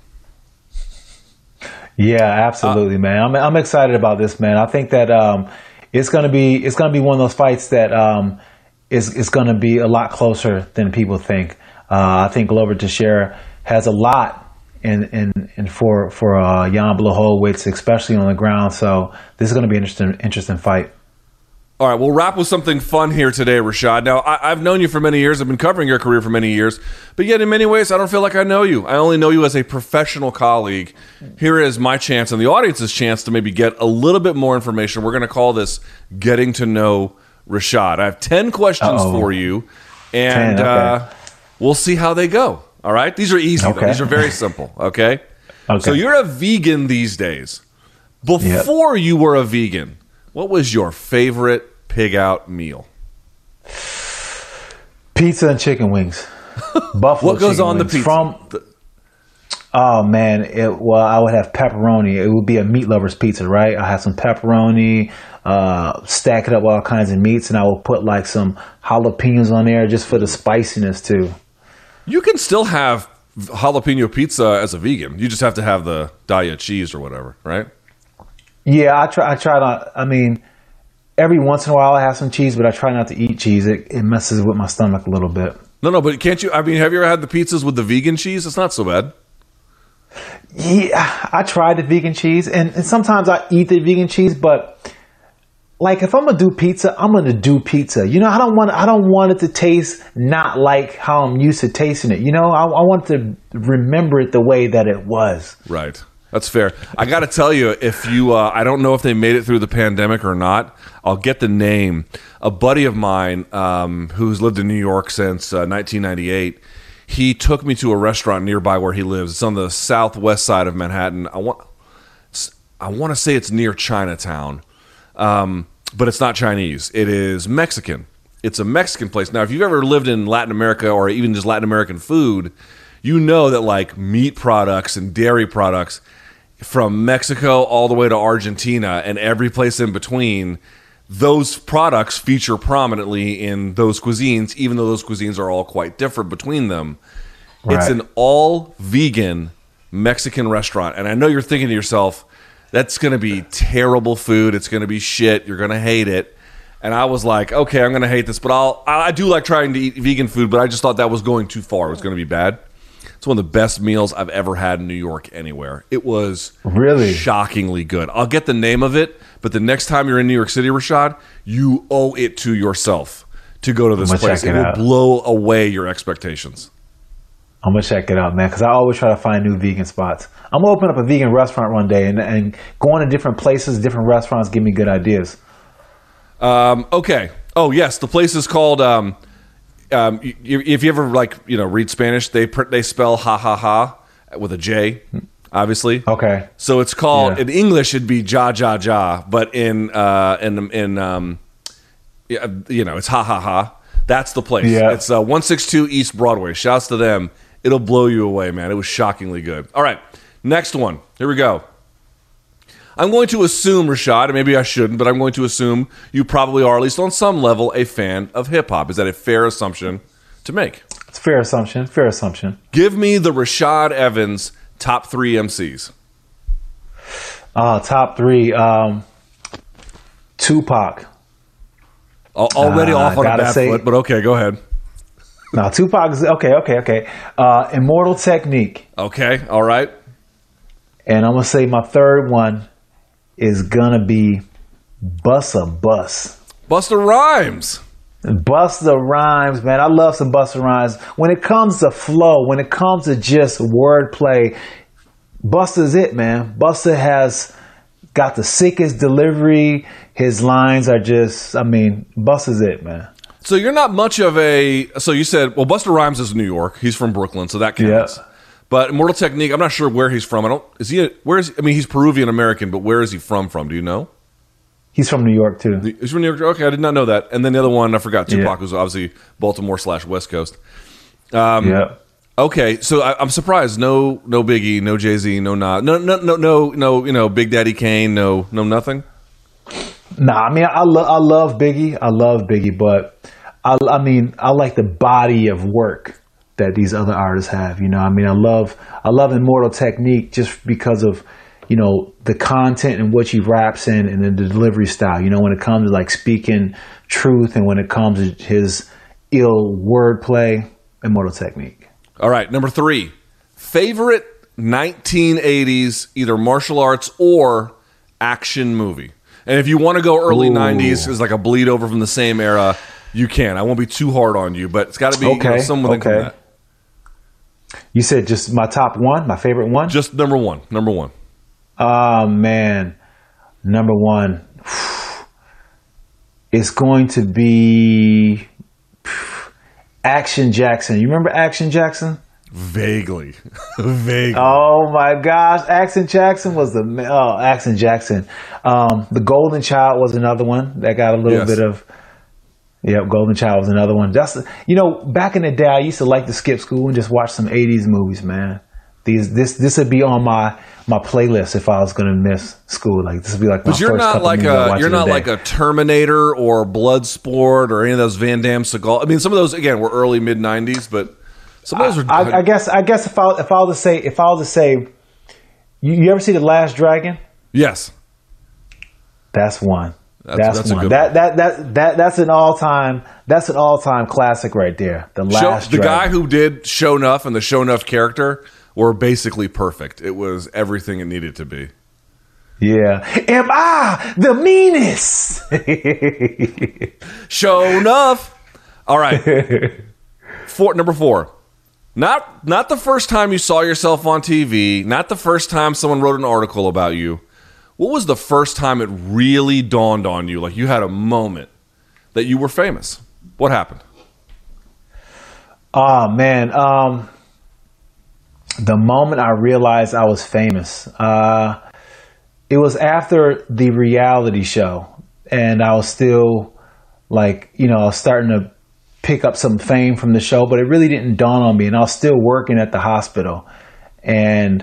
Yeah, absolutely, man. I'm excited about this, man. I think that it's gonna be one of those fights that is gonna be a lot closer than people think. I think Glover Teixeira has a lot and for Jan Blachowicz, especially on the ground. So this is going to be an interesting fight. All right, we'll wrap with something fun here today, Rashad. Now, I've known you for many years. I've been covering your career for many years. But yet, in many ways, I don't feel like I know you. I only know you as a professional colleague. Here is my chance and the audience's chance to maybe get a little bit more information. We're going to call this Getting to Know Rashad. I have 10 questions for you, and 10, okay. We'll see how they go. All right? These are easy, though. These are very simple, okay? So you're a vegan these days. Before you were a vegan, what was your favorite pig out meal? Pizza and chicken wings. Buffalo. What goes on the pizza? Oh man, I would have pepperoni. It would be a meat lover's pizza, right? I have some pepperoni, stack it up with all kinds of meats, and I will put like some jalapenos on there just for the spiciness too. You can still have jalapeno pizza as a vegan. You just have to have the Daiya cheese or whatever, right? Yeah, I try not. I mean, every once in a while I have some cheese, but I try not to eat cheese. It messes with my stomach a little bit. No, but can't you? I mean, have you ever had the pizzas with the vegan cheese? It's not so bad. Yeah, I tried the vegan cheese, and sometimes I eat the vegan cheese, but like if I'm gonna do pizza, I'm gonna do pizza. You know, I don't want it to taste not like how I'm used to tasting it. You know, I want to remember it the way that it was. Right. That's fair. I got to tell you, if you, I don't know if they made it through the pandemic or not. I'll get the name. A buddy of mine who's lived in New York since 1998, he took me to a restaurant nearby where he lives. It's on the southwest side of Manhattan. I want to say it's near Chinatown, but it's not Chinese. It is Mexican. It's a Mexican place. Now, if you've ever lived in Latin America or even just Latin American food, you know that like meat products and dairy products from Mexico all the way to Argentina and every place in between, those products feature prominently in those cuisines, even though those cuisines are all quite different between them. Right. It's an all vegan Mexican restaurant. And I know you're thinking to yourself, that's going to be terrible food. It's going to be shit. You're going to hate it. And I was like, okay, I'm going to hate this, but I do like trying to eat vegan food, but I just thought that was going too far. It was going to be bad. It's one of the best meals I've ever had in New York anywhere. It was really shockingly good. I'll get the name of it, but the next time you're in New York City, Rashad, you owe it to yourself to go to this place. It will blow away your expectations. I'm going to check it out, man, because I always try to find new vegan spots. I'm going to open up a vegan restaurant one day and going to different places, different restaurants, give me good ideas. Okay. Oh, yes. The place is called... if you ever read Spanish, they spell ha ha ha with a J, obviously. Okay. So it's called in English it'd be ja ja ja, but in it's ha ha ha. That's the place. Yeah. It's 162 East Broadway. Shouts to them. It'll blow you away, man. It was shockingly good. All right, next one. Here we go. I'm going to assume, Rashad, and maybe I shouldn't, but I'm going to assume you probably are, at least on some level, a fan of hip-hop. Is that a fair assumption to make? It's a fair assumption. Fair assumption. Give me the Rashad Evans top 3 MCs. Top 3. Tupac. Already off on a gotta bad say- foot, but okay, go ahead. Now, Tupac is okay. Immortal Technique. Okay, all right. And I'm going to say my third one is going to be Busta Bus. Busta Rhymes. Busta Rhymes, man. I love some Busta Rhymes. When it comes to flow, when it comes to just wordplay, Busta's it, man. Busta has got the sickest delivery. His lines are just, Busta's it, man. So you're not much of a. So you said, well, Busta Rhymes is New York. He's from Brooklyn, so that counts. Yeah. But Immortal Technique, I'm not sure where he's from. He's Peruvian American, but where is he from? Do you know? He's from New York too. He's from New York. Okay, I did not know that. And then the other one, I forgot. Tupac was obviously Baltimore/West Coast. Yeah. Okay, so I'm surprised. No Biggie, no Jay-Z, no Nas, no, Big Daddy Kane, no nothing. Nah, I love Biggie, but I like the body of work that these other artists have. I love Immortal Technique just because of, the content and what he raps in and the delivery style. When it comes to like speaking truth and when it comes to his ill wordplay, Immortal Technique. All right, number 3, favorite 1980s either martial arts or action movie. And if you want to go early 90s, is like a bleed over from the same era, you can. I won't be too hard on you, but it's got to be something from that. You said just my top one, my favorite one? Just number one. Oh, man. Number one. It's going to be Action Jackson. You remember Action Jackson? Vaguely. Oh, my gosh. Action Jackson was Action Jackson. The Golden Child was another one that got a little bit of... Yep, Golden Child was another one. Just back in the day, I used to like to skip school and just watch some 80s movies, man. This would be on my playlist if I was going to miss school. Like this would be like my But you're first not couple like movies I watch you're in a not day. like a Terminator or Bloodsport or any of those Van Damme Seagal. Some of those again were early mid 90s, but some of those are. I guess if I was to say, you ever see The Last Dragon? Yes, that's one. That's one. a good That's an all time classic right there. The Last the Dragon. guy who did Show Nuff and the Show Nuff character were basically perfect. It was everything it needed to be. Yeah. Am I the meanest? Show Nuff. All right. Number 4. Not the first time you saw yourself on TV. Not the first time someone wrote an article about you. What was the first time it really dawned on you? Like you had a moment that you were famous. What happened? Oh, man. The moment I realized I was famous, it was after the reality show. And I was still I was starting to pick up some fame from the show, but it really didn't dawn on me. And I was still working at the hospital. And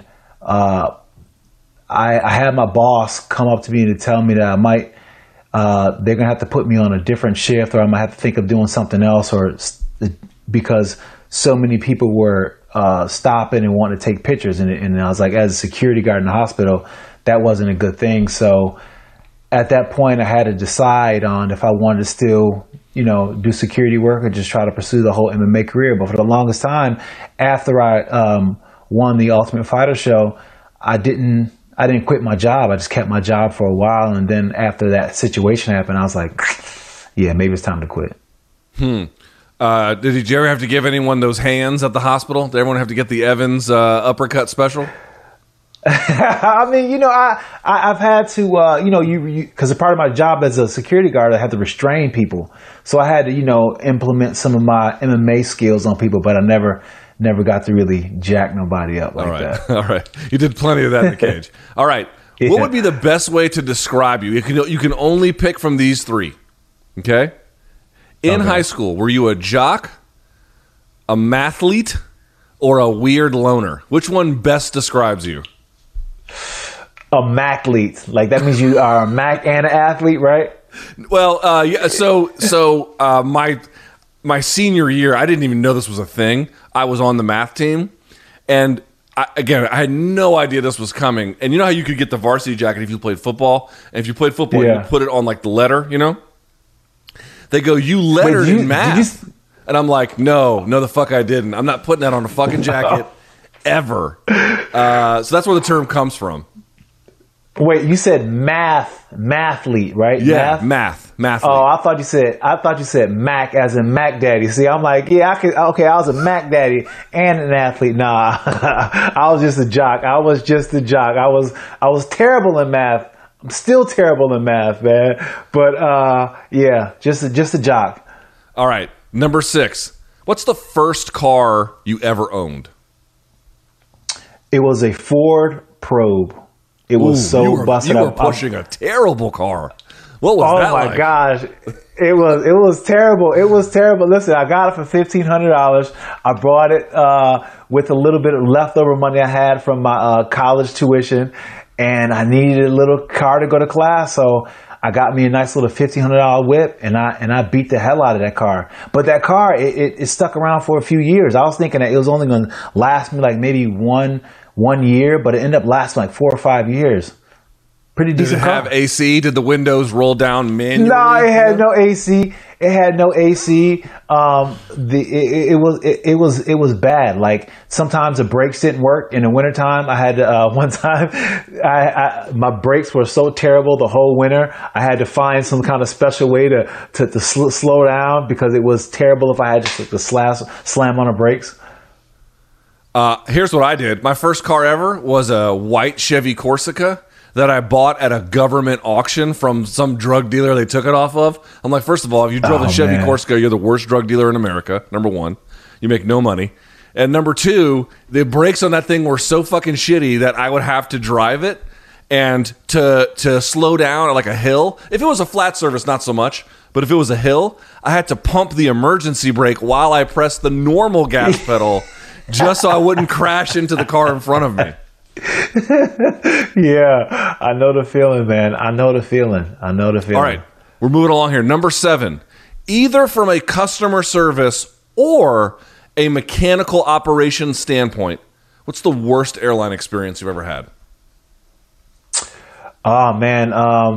I had my boss come up to me to tell me that I might, they're going to have to put me on a different shift, or I might have to think of doing something else, or because so many people were stopping and wanting to take pictures. And I was like, as a security guard in the hospital, that wasn't a good thing. So at that point, I had to decide on if I wanted to still, do security work or just try to pursue the whole MMA career. But for the longest time, after I won the Ultimate Fighter show, I didn't quit my job. I just kept my job for a while. And then after that situation happened, I was like, yeah, maybe it's time to quit. Did you ever have to give anyone those hands at the hospital? Did everyone have to get the Evans uppercut special? I've had to, because a part of my job as a security guard, I had to restrain people. So I had to, implement some of my MMA skills on people, but I never got to really jack nobody up like that. All right. You did plenty of that in the cage. All right. Yeah. What would be the best way to describe you? You can only pick from these 3. Okay? In high school, were you a jock, a mathlete, or a weird loner? Which one best describes you? A maclete. Like that means you are a mac and an athlete, right? Well, yeah. So my senior year, I didn't even know this was a thing. I was on the math team, and I had no idea this was coming. And you know how you could get the varsity jacket if you played football? And if you played football, you put it on like the letter, you know? They go, you lettered in math. And I'm like, no, the fuck I didn't. I'm not putting that on a fucking jacket ever. So that's where the term comes from. Wait, you said mathlete, right? Yeah, math. Oh, I thought you said Mac as in Mac Daddy. See, I'm like, yeah, I was a Mac Daddy and an athlete. Nah, I was just a jock. I was terrible in math. I'm still terrible in math, man. But yeah, just a jock. All right, number 6. What's the first car you ever owned? It was a Ford Probe. It was busted up. You were pushing a terrible car. What was that like? Oh my gosh. It was terrible. It was terrible. Listen, I got it for $1,500. I brought it with a little bit of leftover money I had from my college tuition, and I needed a little car to go to class, so I got me a nice little $1,500 whip, and I beat the hell out of that car. But that car, it stuck around for a few years. I was thinking that it was only going to last me like maybe one year, but it ended up lasting like 4 or 5 years. Pretty decent car. Did it have AC? Did the windows roll down manually? No, it had no AC. It had no AC. It was bad. Like sometimes the brakes didn't work in the wintertime. I had to, one time, my brakes were so terrible the whole winter. I had to find some kind of special way to slow down because it was terrible if I had to slam on the brakes. Here's what I did. My first car ever was a white Chevy Corsica that I bought at a government auction from some drug dealer they took it off of. I'm like, first of all, if you drove a Chevy Corsica, you're the worst drug dealer in America, number 1. You make no money. And number 2, the brakes on that thing were so fucking shitty that I would have to drive it. And to slow down at like a hill, if it was a flat surface, not so much. But if it was a hill, I had to pump the emergency brake while I pressed the normal gas pedal just so I wouldn't crash into the car in front of me. Yeah, I know the feeling, man. I know the feeling. All right, we're moving along here. Number 7, either from a customer service or a mechanical operations standpoint, what's the worst airline experience you've ever had? Oh, man.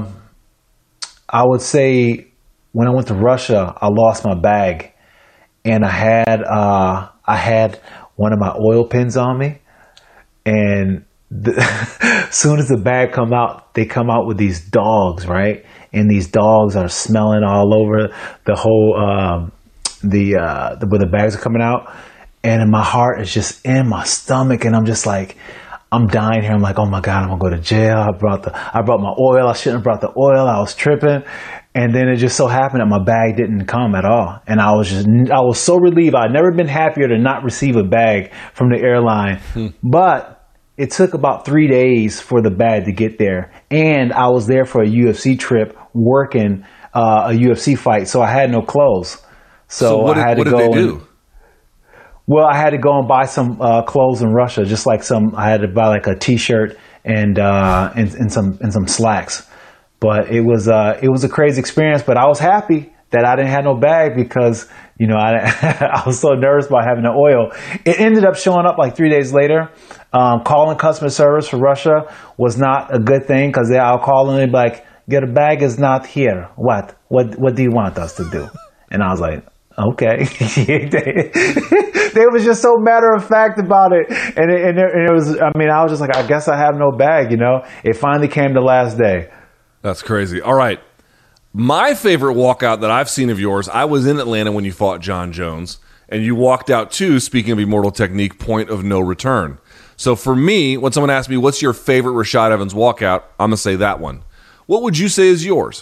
I would say when I went to Russia, I lost my bag, and I had one of my oil pins on me, and as soon as the bag come out, they come out with these dogs, right? And these dogs are smelling all over the whole where the bags are coming out, and my heart is just in my stomach, and I'm just like, I'm dying here. I'm like, oh my God, I'm gonna go to jail. I brought my oil. I shouldn't have brought the oil. I was tripping. And then it just so happened that my bag didn't come at all. And I was so relieved. I'd never been happier to not receive a bag from the airline. But it took about 3 days for the bag to get there. And I was there for a UFC trip working a UFC fight. So I had no clothes. So what I had to did go they do? Well, I had to go and buy some clothes in Russia, just like I had to buy like a T-shirt and some slacks. But it was a crazy experience. But I was happy that I didn't have no bag because I was so nervous about having the oil. It ended up showing up like 3 days later. Calling customer service for Russia was not a good thing because I'll call and they'd be like, "Your bag is not here. What do you want us to do?" And I was like, okay. They was just so matter of fact about it. And it was, I was just like, I guess I have no bag, It finally came the last day. That's crazy. All right. My favorite walkout that I've seen of yours, I was in Atlanta when you fought John Jones, and you walked out too, speaking of Immortal Technique, point of no return. So for me, when someone asks me, what's your favorite Rashad Evans walkout, I'm going to say that one. What would you say is yours?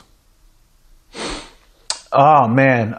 Oh, man.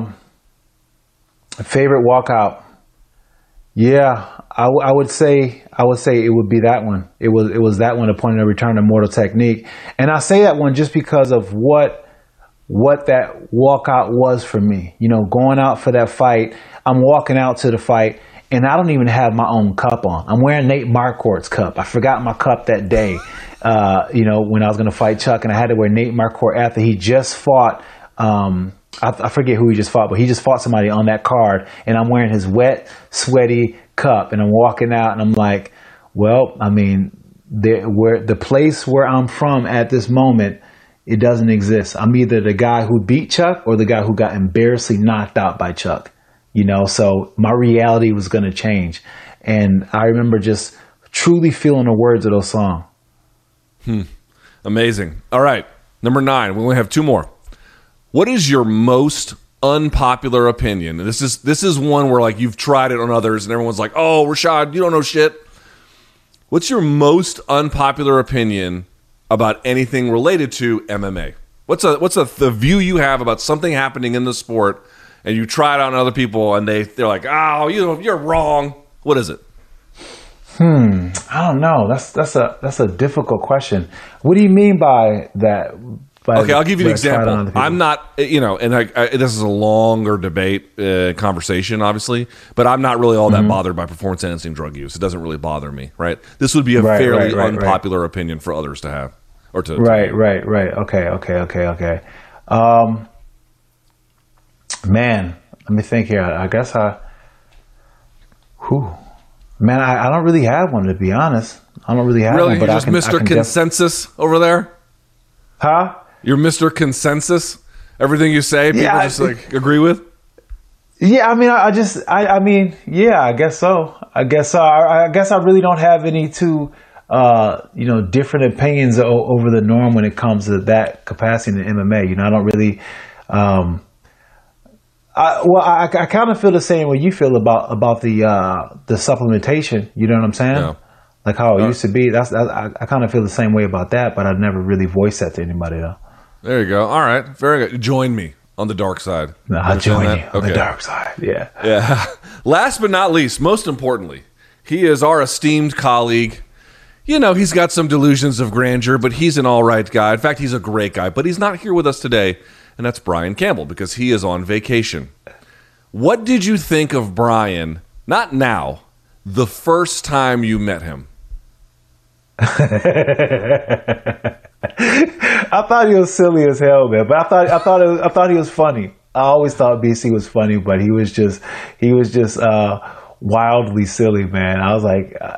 Favorite walkout. Yeah, I would say it would be that one. It was that one, a point of return to Immortal Technique. And I say that one just because of what that walkout was for me. Going out for that fight, I'm walking out to the fight, and I don't even have my own cup on. I'm wearing Nate Marquardt's cup. I forgot my cup that day, when I was going to fight Chuck, and I had to wear Nate Marquardt after he just fought. I forget who he just fought, but he just fought somebody on that card, and I'm wearing his wet, sweaty cup, and I'm walking out, and I'm like, Well, I mean, the place where I'm from at this moment, it doesn't exist. I'm either the guy who beat Chuck or the guy who got embarrassingly knocked out by Chuck. So my reality was going to change. And I remember just truly feeling the words of those songs. Amazing. All right. Number 9. We only have 2 more. What is your most unpopular opinion? And this is one where like you've tried it on others and everyone's like, oh, Rashad, you don't know shit. What's your most unpopular opinion about anything related to MMA? What's the view you have about something happening in the sport and you try it on other people and they're like, oh, you're wrong. What is it? I don't know. That's a difficult question. What do you mean by that? Okay, I'll give you an example. I'm not, and this is a longer debate conversation, obviously, but I'm not really all that bothered by performance-enhancing drug use. It doesn't really bother me, right? This would be a fairly unpopular opinion for others to have. Or to Right. Okay. Man, let me think here. I guess I don't really have one, to be honest. I don't really have one. But you're just Mr. Consensus over there? Huh? You're Mr. Consensus? Everything you say, people just agree with? Yeah, I mean, I guess so. I guess I really don't have any different opinions over the norm when it comes to that capacity in MMA. I don't really, I kind of feel the same way you feel about the supplementation. You know what I'm saying? Yeah. Like how it used to be. I kind of feel the same way about that, but I never really voiced that to anybody though. There you go. All right. Very good. Join me on the dark side. No, I'll join you on the dark side. Yeah. Yeah. Last but not least, most importantly, he is our esteemed colleague. He's got some delusions of grandeur, but he's an all right guy. In fact, he's a great guy, but he's not here with us today, and that's Brian Campbell because he is on vacation. What did you think of Brian, not now, the first time you met him? I thought he was silly as hell, man. But I thought he was funny. I always thought BC was funny, but he was just wildly silly, man. I was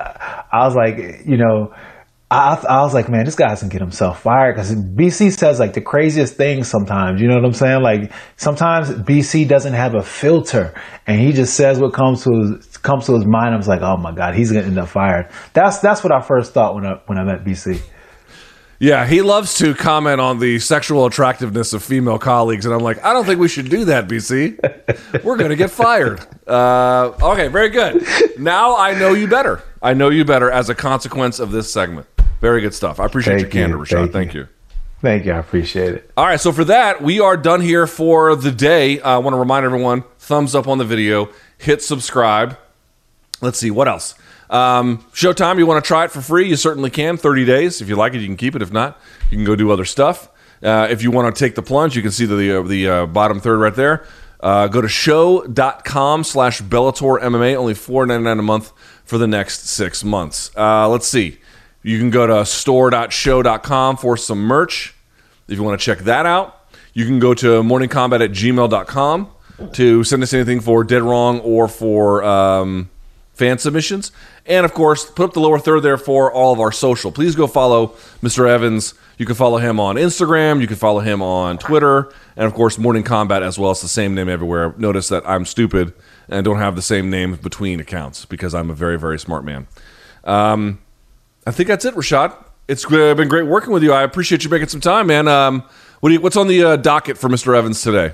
like, man, this guy doesn't get himself fired because BC says like the craziest things sometimes. You know what I'm saying? Like sometimes BC doesn't have a filter, and he just says what comes to his mind. I was like, oh my god, he's gonna end up fired. That's what I first thought when I met BC. Yeah, he loves to comment on the sexual attractiveness of female colleagues, and I'm like, I don't think we should do that, BC. We're going to get fired. Okay, very good. Now I know you better. I know you better as a consequence of this segment. Very good stuff. I appreciate your candor, Rashad. Thank you. Thank you. I appreciate it. All right, so for that, we are done here for the day. I want to remind everyone, thumbs up on the video, hit subscribe. Let's see, what else? Showtime, you want to try it for free? You certainly can. 30 days. If you like it, you can keep it. If not, you can go do other stuff. If you want to take the plunge, you can see the bottom third right there. Go to show.com/Bellator MMA. Only $4.99 a month for the next 6 months. Let's see. You can go to store.show.com for some merch if you want to check that out. You can go to morningcombat@gmail.com to send us anything for Dead Wrong or for fan submissions. And, of course, put up the lower third there for all of our social. Please go follow Mr. Evans. You can follow him on Instagram. You can follow him on Twitter. And, of course, Morning Combat as well. It's the same name everywhere. Notice that I'm stupid and don't have the same name between accounts because I'm a very, very smart man. I think that's it, Rashad. It's been great working with you. I appreciate you making some time, man. What's on the docket for Mr. Evans today?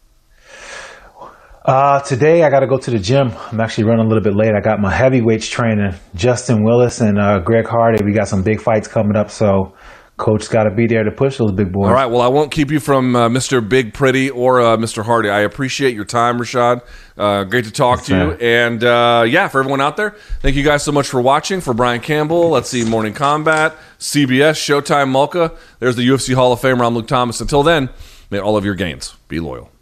Today I got to go to the gym. I'm actually running a little bit late. I got my heavyweights training, Justin Willis and Greg Hardy. We got some big fights coming up, so coach's got to be there to push those big boys. All right, well, I won't keep you from Mr. Big Pretty or Mr. Hardy. I appreciate your time, Rashad. Great to talk to you. And, for everyone out there, thank you guys so much for watching. For Brian Campbell, let's see, Morning Combat, CBS, Showtime, Mulca. There's the UFC Hall of Famer. I'm Luke Thomas. Until then, may all of your gains be loyal.